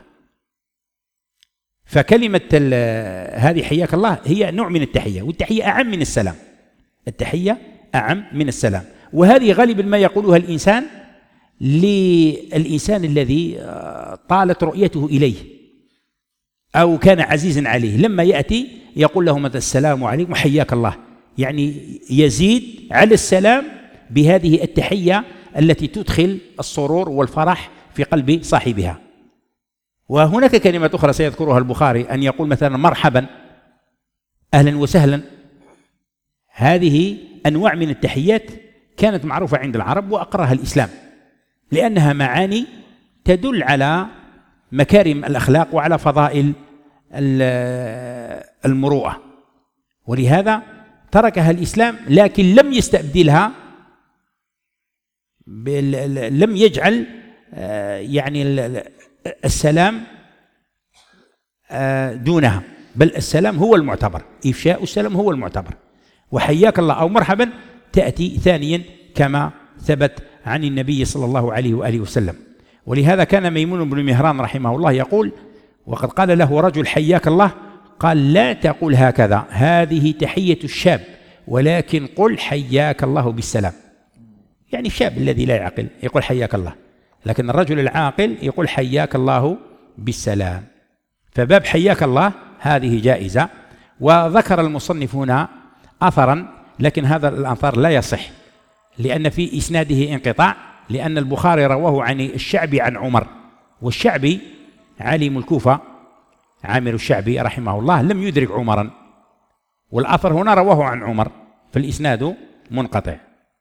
فكلمة هذه حياك الله هي نوع من التحية، والتحية أعم من السلام، التحية أعم من السلام. وهذه غالبا ما يقولها الإنسان للإنسان الذي طالت رؤيته إليه أو كان عزيزا عليه، لما يأتي يقول له مثلا السلام عليكم حياك الله، يعني يزيد على السلام بهذه التحية التي تدخل السرور والفرح في قلب صاحبها. وهناك كلمة أخرى سيذكرها البخاري، أن يقول مثلا مرحبا أهلا وسهلا. هذه أنواع من التحيات كانت معروفة عند العرب وأقرها الإسلام، لأنها معاني تدل على مكارم الأخلاق وعلى فضائل المروءة، ولهذا تركها الإسلام، لكن لم يستبدلها، لم يجعل يعني السلام دونها، بل السلام هو المعتبر، إفشاء السلام هو المعتبر، وحياك الله أو مرحبا تأتي ثانيا كما ثبت عن النبي صلى الله عليه وآله وسلم. ولهذا كان ميمون بن مهران رحمه الله يقول: وقد قال له رجل حياك الله، قال: لا تقل هكذا، هذه تحية الشاب، ولكن قل حياك الله بالسلام. يعني الشاب الذي لا يعقل يقول حياك الله، لكن الرجل العاقل يقول حياك الله بالسلام. فباب حياك الله هذه جائزة. وذكر المصنف هنا أثرا، لكن هذا الأثر لا يصح لأن في إسناده انقطاع، لأن البخاري رواه عن الشعبي عن عمر، والشعبي عالم الكوفة عامر الشعبي رحمه الله لم يدرك عمرا، والأثر هنا رواه عن عمر، فالإسناد منقطع.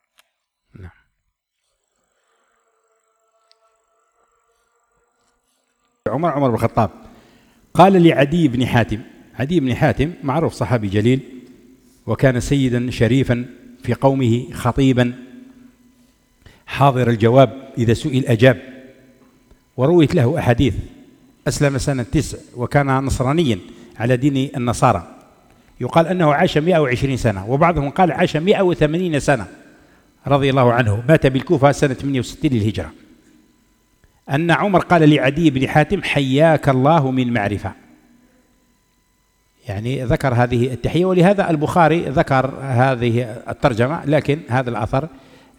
عمر بن الخطاب قال لعدي بن حاتم، عدي بن حاتم معروف صحابي جليل، وكان سيدا شريفا في قومه، خطيبا حاضر الجواب إذا سئل أجاب، ورويت له أحاديث. أسلم سنة 9 وكان نصرانيا على دين النصارى، يقال أنه عاش 120 سنة، وبعضهم قال عاش 180 سنة رضي الله عنه، مات بالكوفة سنة 68 للهجرة. أن عمر قال لعدي بن حاتم: حياك الله من معرفة، يعني ذكر هذه التحية، ولهذا البخاري ذكر هذه الترجمة، لكن هذا الأثر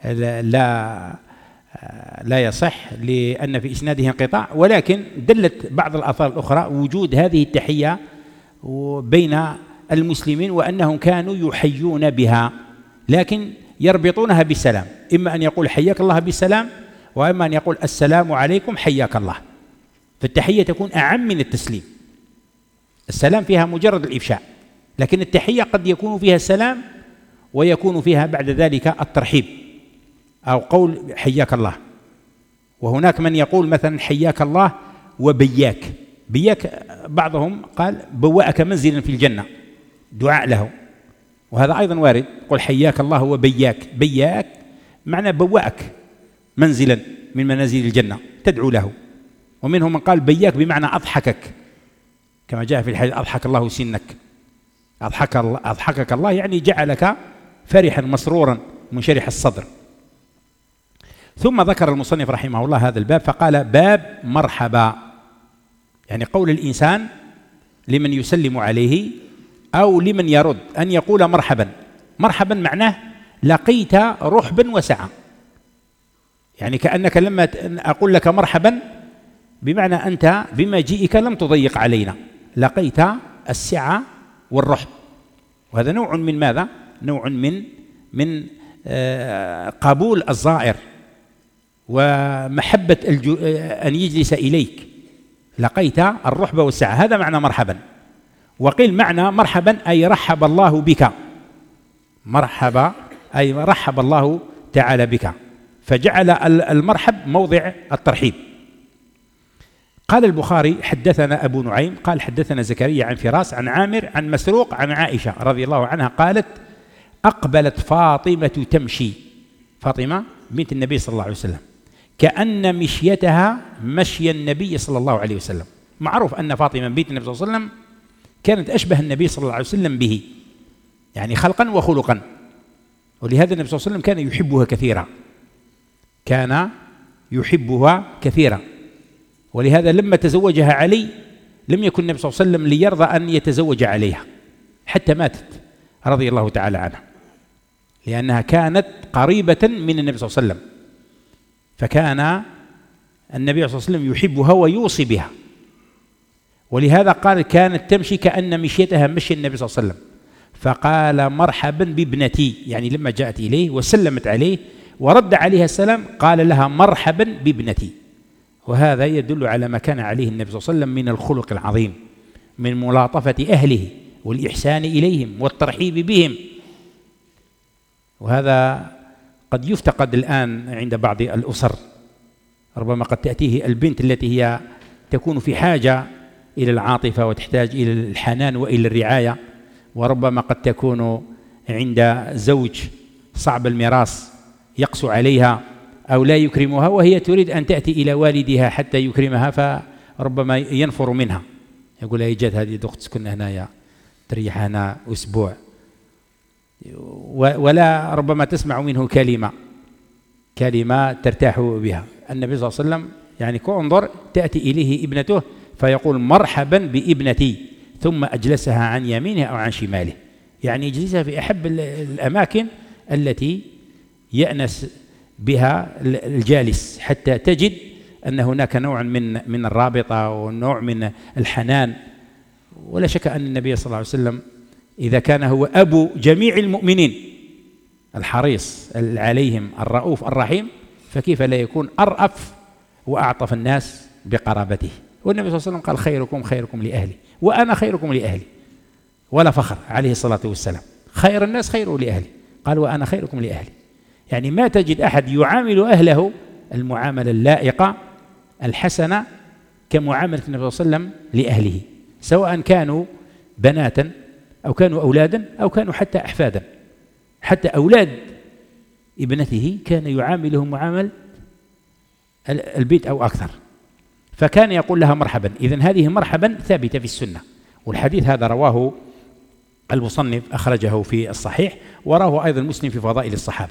لا يصح لأن في إسناده انقطاع، ولكن دلت بعض الآثار الأخرى وجود هذه التحية بين المسلمين وأنهم كانوا يحيون بها، لكن يربطونها بالسلام، إما أن يقول حياك الله بالسلام، وإما أن يقول السلام عليكم حياك الله. فالتحية تكون أعم من التسليم. السلام فيها مجرد الإفشاء، لكن التحية قد يكون فيها السلام ويكون فيها بعد ذلك الترحيب أو قول حياك الله. وهناك من يقول مثلا حياك الله وبياك. بياك بعضهم قال بوأك منزلا في الجنة، دعاء له، وهذا أيضا وارد، قل حياك الله وبياك. بياك معنى بوأك منزلا من منازل الجنة تدعو له. ومنهم من قال بياك بمعنى أضحكك، كما جاء في الحديث أضحك الله سنك. أضحكك الله يعني جعلك فرحا مسرورا منشرح الصدر. ثم ذكر المصنف رحمه الله هذا الباب فقال باب مرحبا، يعني قول الإنسان لمن يسلم عليه أو لمن يرد أن يقول مرحبا. مرحبا معناه لقيت رحبا وسعة، يعني كأنك لما أقول لك مرحبا بمعنى أنت بمجيئك لم تضيق علينا، لقيت السعة والرحب. وهذا نوع من ماذا؟ نوع من قبول الزائر ومحبة أن يجلس إليك. لقيت الرحب والسعة، هذا معنى مرحبا. وقيل معنى مرحبا أي رحب الله بك، مرحبا أي رحب الله تعالى بك، فجعل المرحب موضع الترحيب. قال البخاري حدثنا أبو نعيم قال حدثنا زكريا عن فراس عن عامر عن مسروق عن عائشة رضي الله عنها قالت أقبلت فاطمة تمشي، فاطمة بنت النبي صلى الله عليه وسلم، كأن مشيتها مشي النبي صلى الله عليه وسلم. معروف أن فاطمة بنت النبي صلى الله عليه وسلم كانت أشبه النبي صلى الله عليه وسلم به، يعني خلقا وخلقا، ولهذا النبي صلى الله عليه وسلم كان يحبها كثيرا، كان يحبها كثيرا. ولهذا لما تزوجها علي لم يكن النبي صلى الله عليه وسلم ليرضى أن يتزوج عليها حتى ماتت رضي الله تعالى عنها، لأنها كانت قريبة من النبي صلى الله عليه وسلم، فكان النبي صلى الله عليه وسلم يحبها ويوصي بها. ولهذا قال كانت تمشي كأن مشيتها مشي النبي صلى الله عليه وسلم، فقال مرحبا بابنتي، يعني لما جاءت إليه وسلمت عليه ورد عليها السلام قال لها مرحبا بابنتي. وهذا يدل على ما كان عليه النبي صلى الله عليه وسلم من الخلق العظيم، من ملاطفة أهله والإحسان إليهم والترحيب بهم. وهذا قد يفتقد الآن عند بعض الأسر، ربما قد تأتيه البنت التي هي تكون في حاجة إلى العاطفة وتحتاج إلى الحنان وإلى الرعاية، وربما قد تكون عند زوج صعب الميراث يقسو عليها أو لا يكرمها، وهي تريد أن تأتي إلى والدها حتى يكرمها، فربما ينفر منها، يقول هي جات هذه دخت تسكن هنا تريح هنا أسبوع، ولا ربما تسمع منه كلمة ترتاح بها. النبي صلى الله عليه وسلم يعني انظر تأتي إليه ابنته فيقول مرحبا بابنتي، ثم أجلسها عن يمينه أو عن شماله، يعني يجلسها في أحب الأماكن التي يأنس بها الجالس، حتى تجد أن هناك نوع من الرابطة ونوع من الحنان. ولا شك أن النبي صلى الله عليه وسلم إذا كان هو أبو جميع المؤمنين الحريص عليهم الرؤوف الرحيم، فكيف لا يكون أرأف وأعطف الناس بقرابته. والنبي صلى الله عليه وسلم قال خيركم خيركم لأهلي وأنا خيركم لأهلي، ولا فخر عليه الصلاة والسلام، خير الناس خير لأهلي، قال وأنا خيركم لأهلي. يعني ما تجد أحد يعامل أهله المعاملة اللائقة الحسنة كمعاملة النبي صلى الله عليه وسلم لأهله، سواء كانوا بناتا أو كانوا أولادا أو كانوا حتى أحفادا. حتى أولاد ابنته كان يعاملهم معامل البيت أو أكثر، فكان يقول لها مرحبا. إذن هذه مرحبا ثابتة في السنة، والحديث هذا رواه المصنف أخرجه في الصحيح، وراه أيضا مسلم في فضائل الصحابة.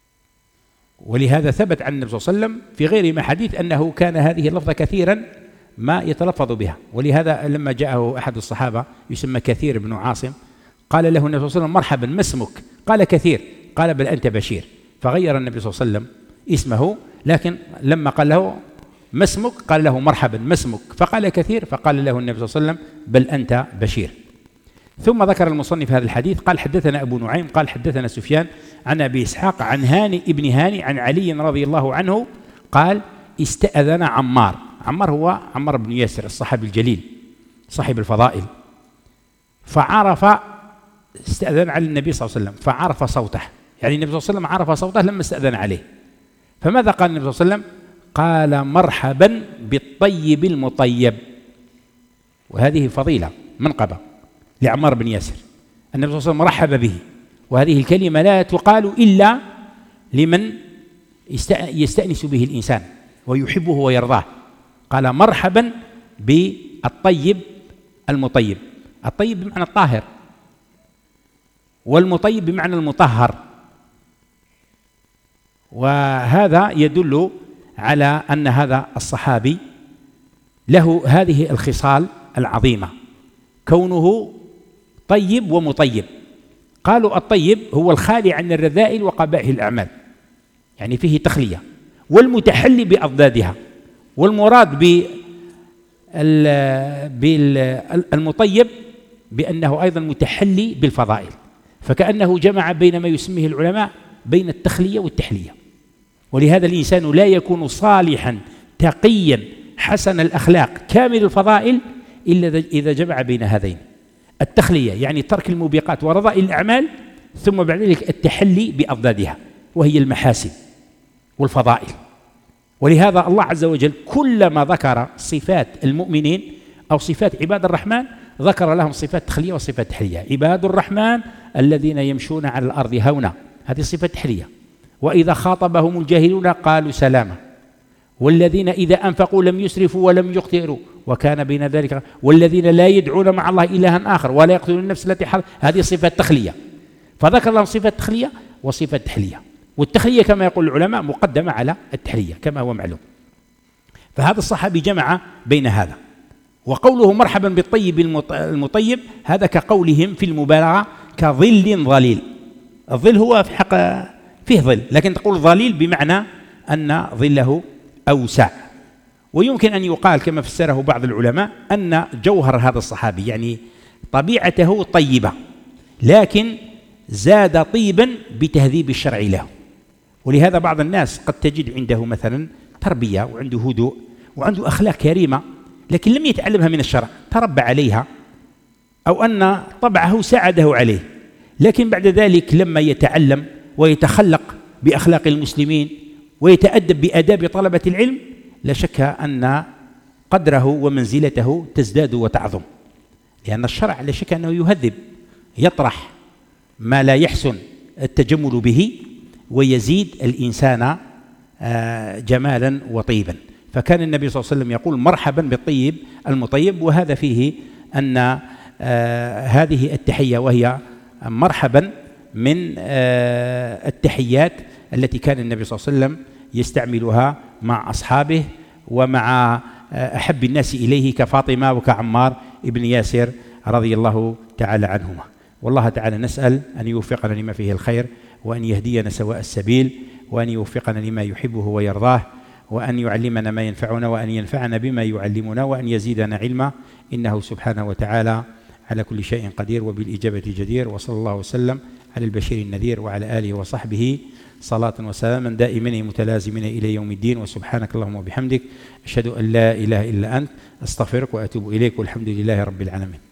ولهذا ثبت عن النبي صلى الله عليه وسلم في غير ما حديث أنه كان هذه اللفظة كثيرا ما يتلفظ بها. ولهذا لما جاءه أحد الصحابة يسمى كثير بن عاصم قال له النبي صلى الله عليه وسلم مرحبا ما اسمك؟ قال كثير، قال بل أنت بشير. فغير النبي صلى الله عليه وسلم اسمه، لكن لما قال له ما اسمك قال له مرحبا ما اسمك؟ فقال كثير، فقال له النبي صلى الله عليه وسلم بل أنت بشير. ثم ذكر المصنف هذا الحديث قال حدثنا أبو نعيم قال حدثنا سفيان عن أبي إسحاق عن هاني ابن هاني عن علي رضي الله عنه قال استأذن عمار. عمار هو عمار بن ياسر الصحابي الجليل صاحب الفضائل، فعرف استأذن على النبي صلى الله عليه وسلم فعرف صوته، يعني النبي صلى الله عليه وسلم عرف صوته لما استأذن عليه. فماذا قال النبي صلى الله عليه وسلم؟ قال مرحبا بالطيب المطيب. وهذه فضيلة منقبة لعمار بن ياسر، النبي صلى الله عليه وسلم رحب به، وهذه الكلمة لا تقال إلا لمن يستأنس به الإنسان ويحبه ويرضاه. قال مرحبا بالطيب المطيب. الطيب بمعنى الطاهر، والمطيب بمعنى المطهر. وهذا يدل على أن هذا الصحابي له هذه الخصال العظيمة، كونه طيب ومطيب. قالوا الطيب هو الخالي عن الرذائل وقبائح الأعمال، يعني فيه تخلية، والمتحلي بأضدادها. والمراد بالمطيب بأنه أيضا متحلي بالفضائل، فكأنه جمع بين ما يسميه العلماء بين التخلية والتحلية. ولهذا الإنسان لا يكون صالحا تقيا حسن الأخلاق كامل الفضائل إلا إذا جمع بين هذين: التخلية يعني ترك الموبقات ورذائل الأعمال، ثم بعد ذلك التحلي بأضدادها وهي المحاسن والفضائل. ولهذا الله عز وجل كلما ذكر صفات المؤمنين أو صفات عباد الرحمن ذكر لهم صفات تخلية وصفات تحلية. عباد الرحمن الذين يمشون على الأرض هونا، هذه صفة تحلية. وإذا خاطبهم الجاهلون قالوا سلاما. والذين إذا أنفقوا لم يسرفوا ولم يقتروا وكان بين ذلك. والذين لا يدعون مع الله إلها آخر ولا يقتلون النفس التي حرم، هذه صفة تخلية. فذكر لهم صفة تخلية وصفة تحلية، والتخلية كما يقول العلماء مقدمة على التحلية كما هو معلوم. فهذا الصحابي جمع بين هذا. وقوله مرحبا بالطيب المطيب هذا كقولهم في المبالغة كظل ظليل. الظل هو في حق فيه ظل، لكن تقول ظليل بمعنى أن ظله أوسع. ويمكن أن يقال كما فسره بعض العلماء أن جوهر هذا الصحابي يعني طبيعته طيبة، لكن زاد طيبا بتهذيب الشرع له. ولهذا بعض الناس قد تجد عنده مثلا تربية وعنده هدوء وعنده أخلاق كريمة، لكن لم يتعلمها من الشرع، تربى عليها أو أن طبعه ساعده عليه، لكن بعد ذلك لما يتعلم ويتخلق بأخلاق المسلمين ويتأدب بآداب طلبة العلم لا شك أن قدره ومنزلته تزداد وتعظم، لأن الشرع لا شك أنه يهذب، يطرح ما لا يحسن التجمل به ويزيد الإنسان جمالا وطيبا. فكان النبي صلى الله عليه وسلم يقول مرحبا بالطيب المطيب، وهذا فيه أن هذه التحية وهي مرحبا من التحيات التي كان النبي صلى الله عليه وسلم يستعملها مع أصحابه ومع أحب الناس إليه كفاطمة وكعمار ابن ياسر رضي الله تعالى عنهما. والله تعالى نسأل أن يوفقنا لما فيه الخير، وأن يهدينا سواء السبيل، وأن يوفقنا لما يحبه ويرضاه، وأن يعلمنا ما ينفعنا، وأن ينفعنا بما يعلمنا، وأن يزيدنا علما، إنه سبحانه وتعالى على كل شيء قدير وبالإجابة جدير. وصلى الله وسلم على البشير النذير وعلى آله وصحبه صلاة وسلاما دائمين متلازمين إلى يوم الدين. وسبحانك اللهم وبحمدك أشهد أن لا إله إلا أنت أستغفرك وأتوب إليك، والحمد لله رب العالمين.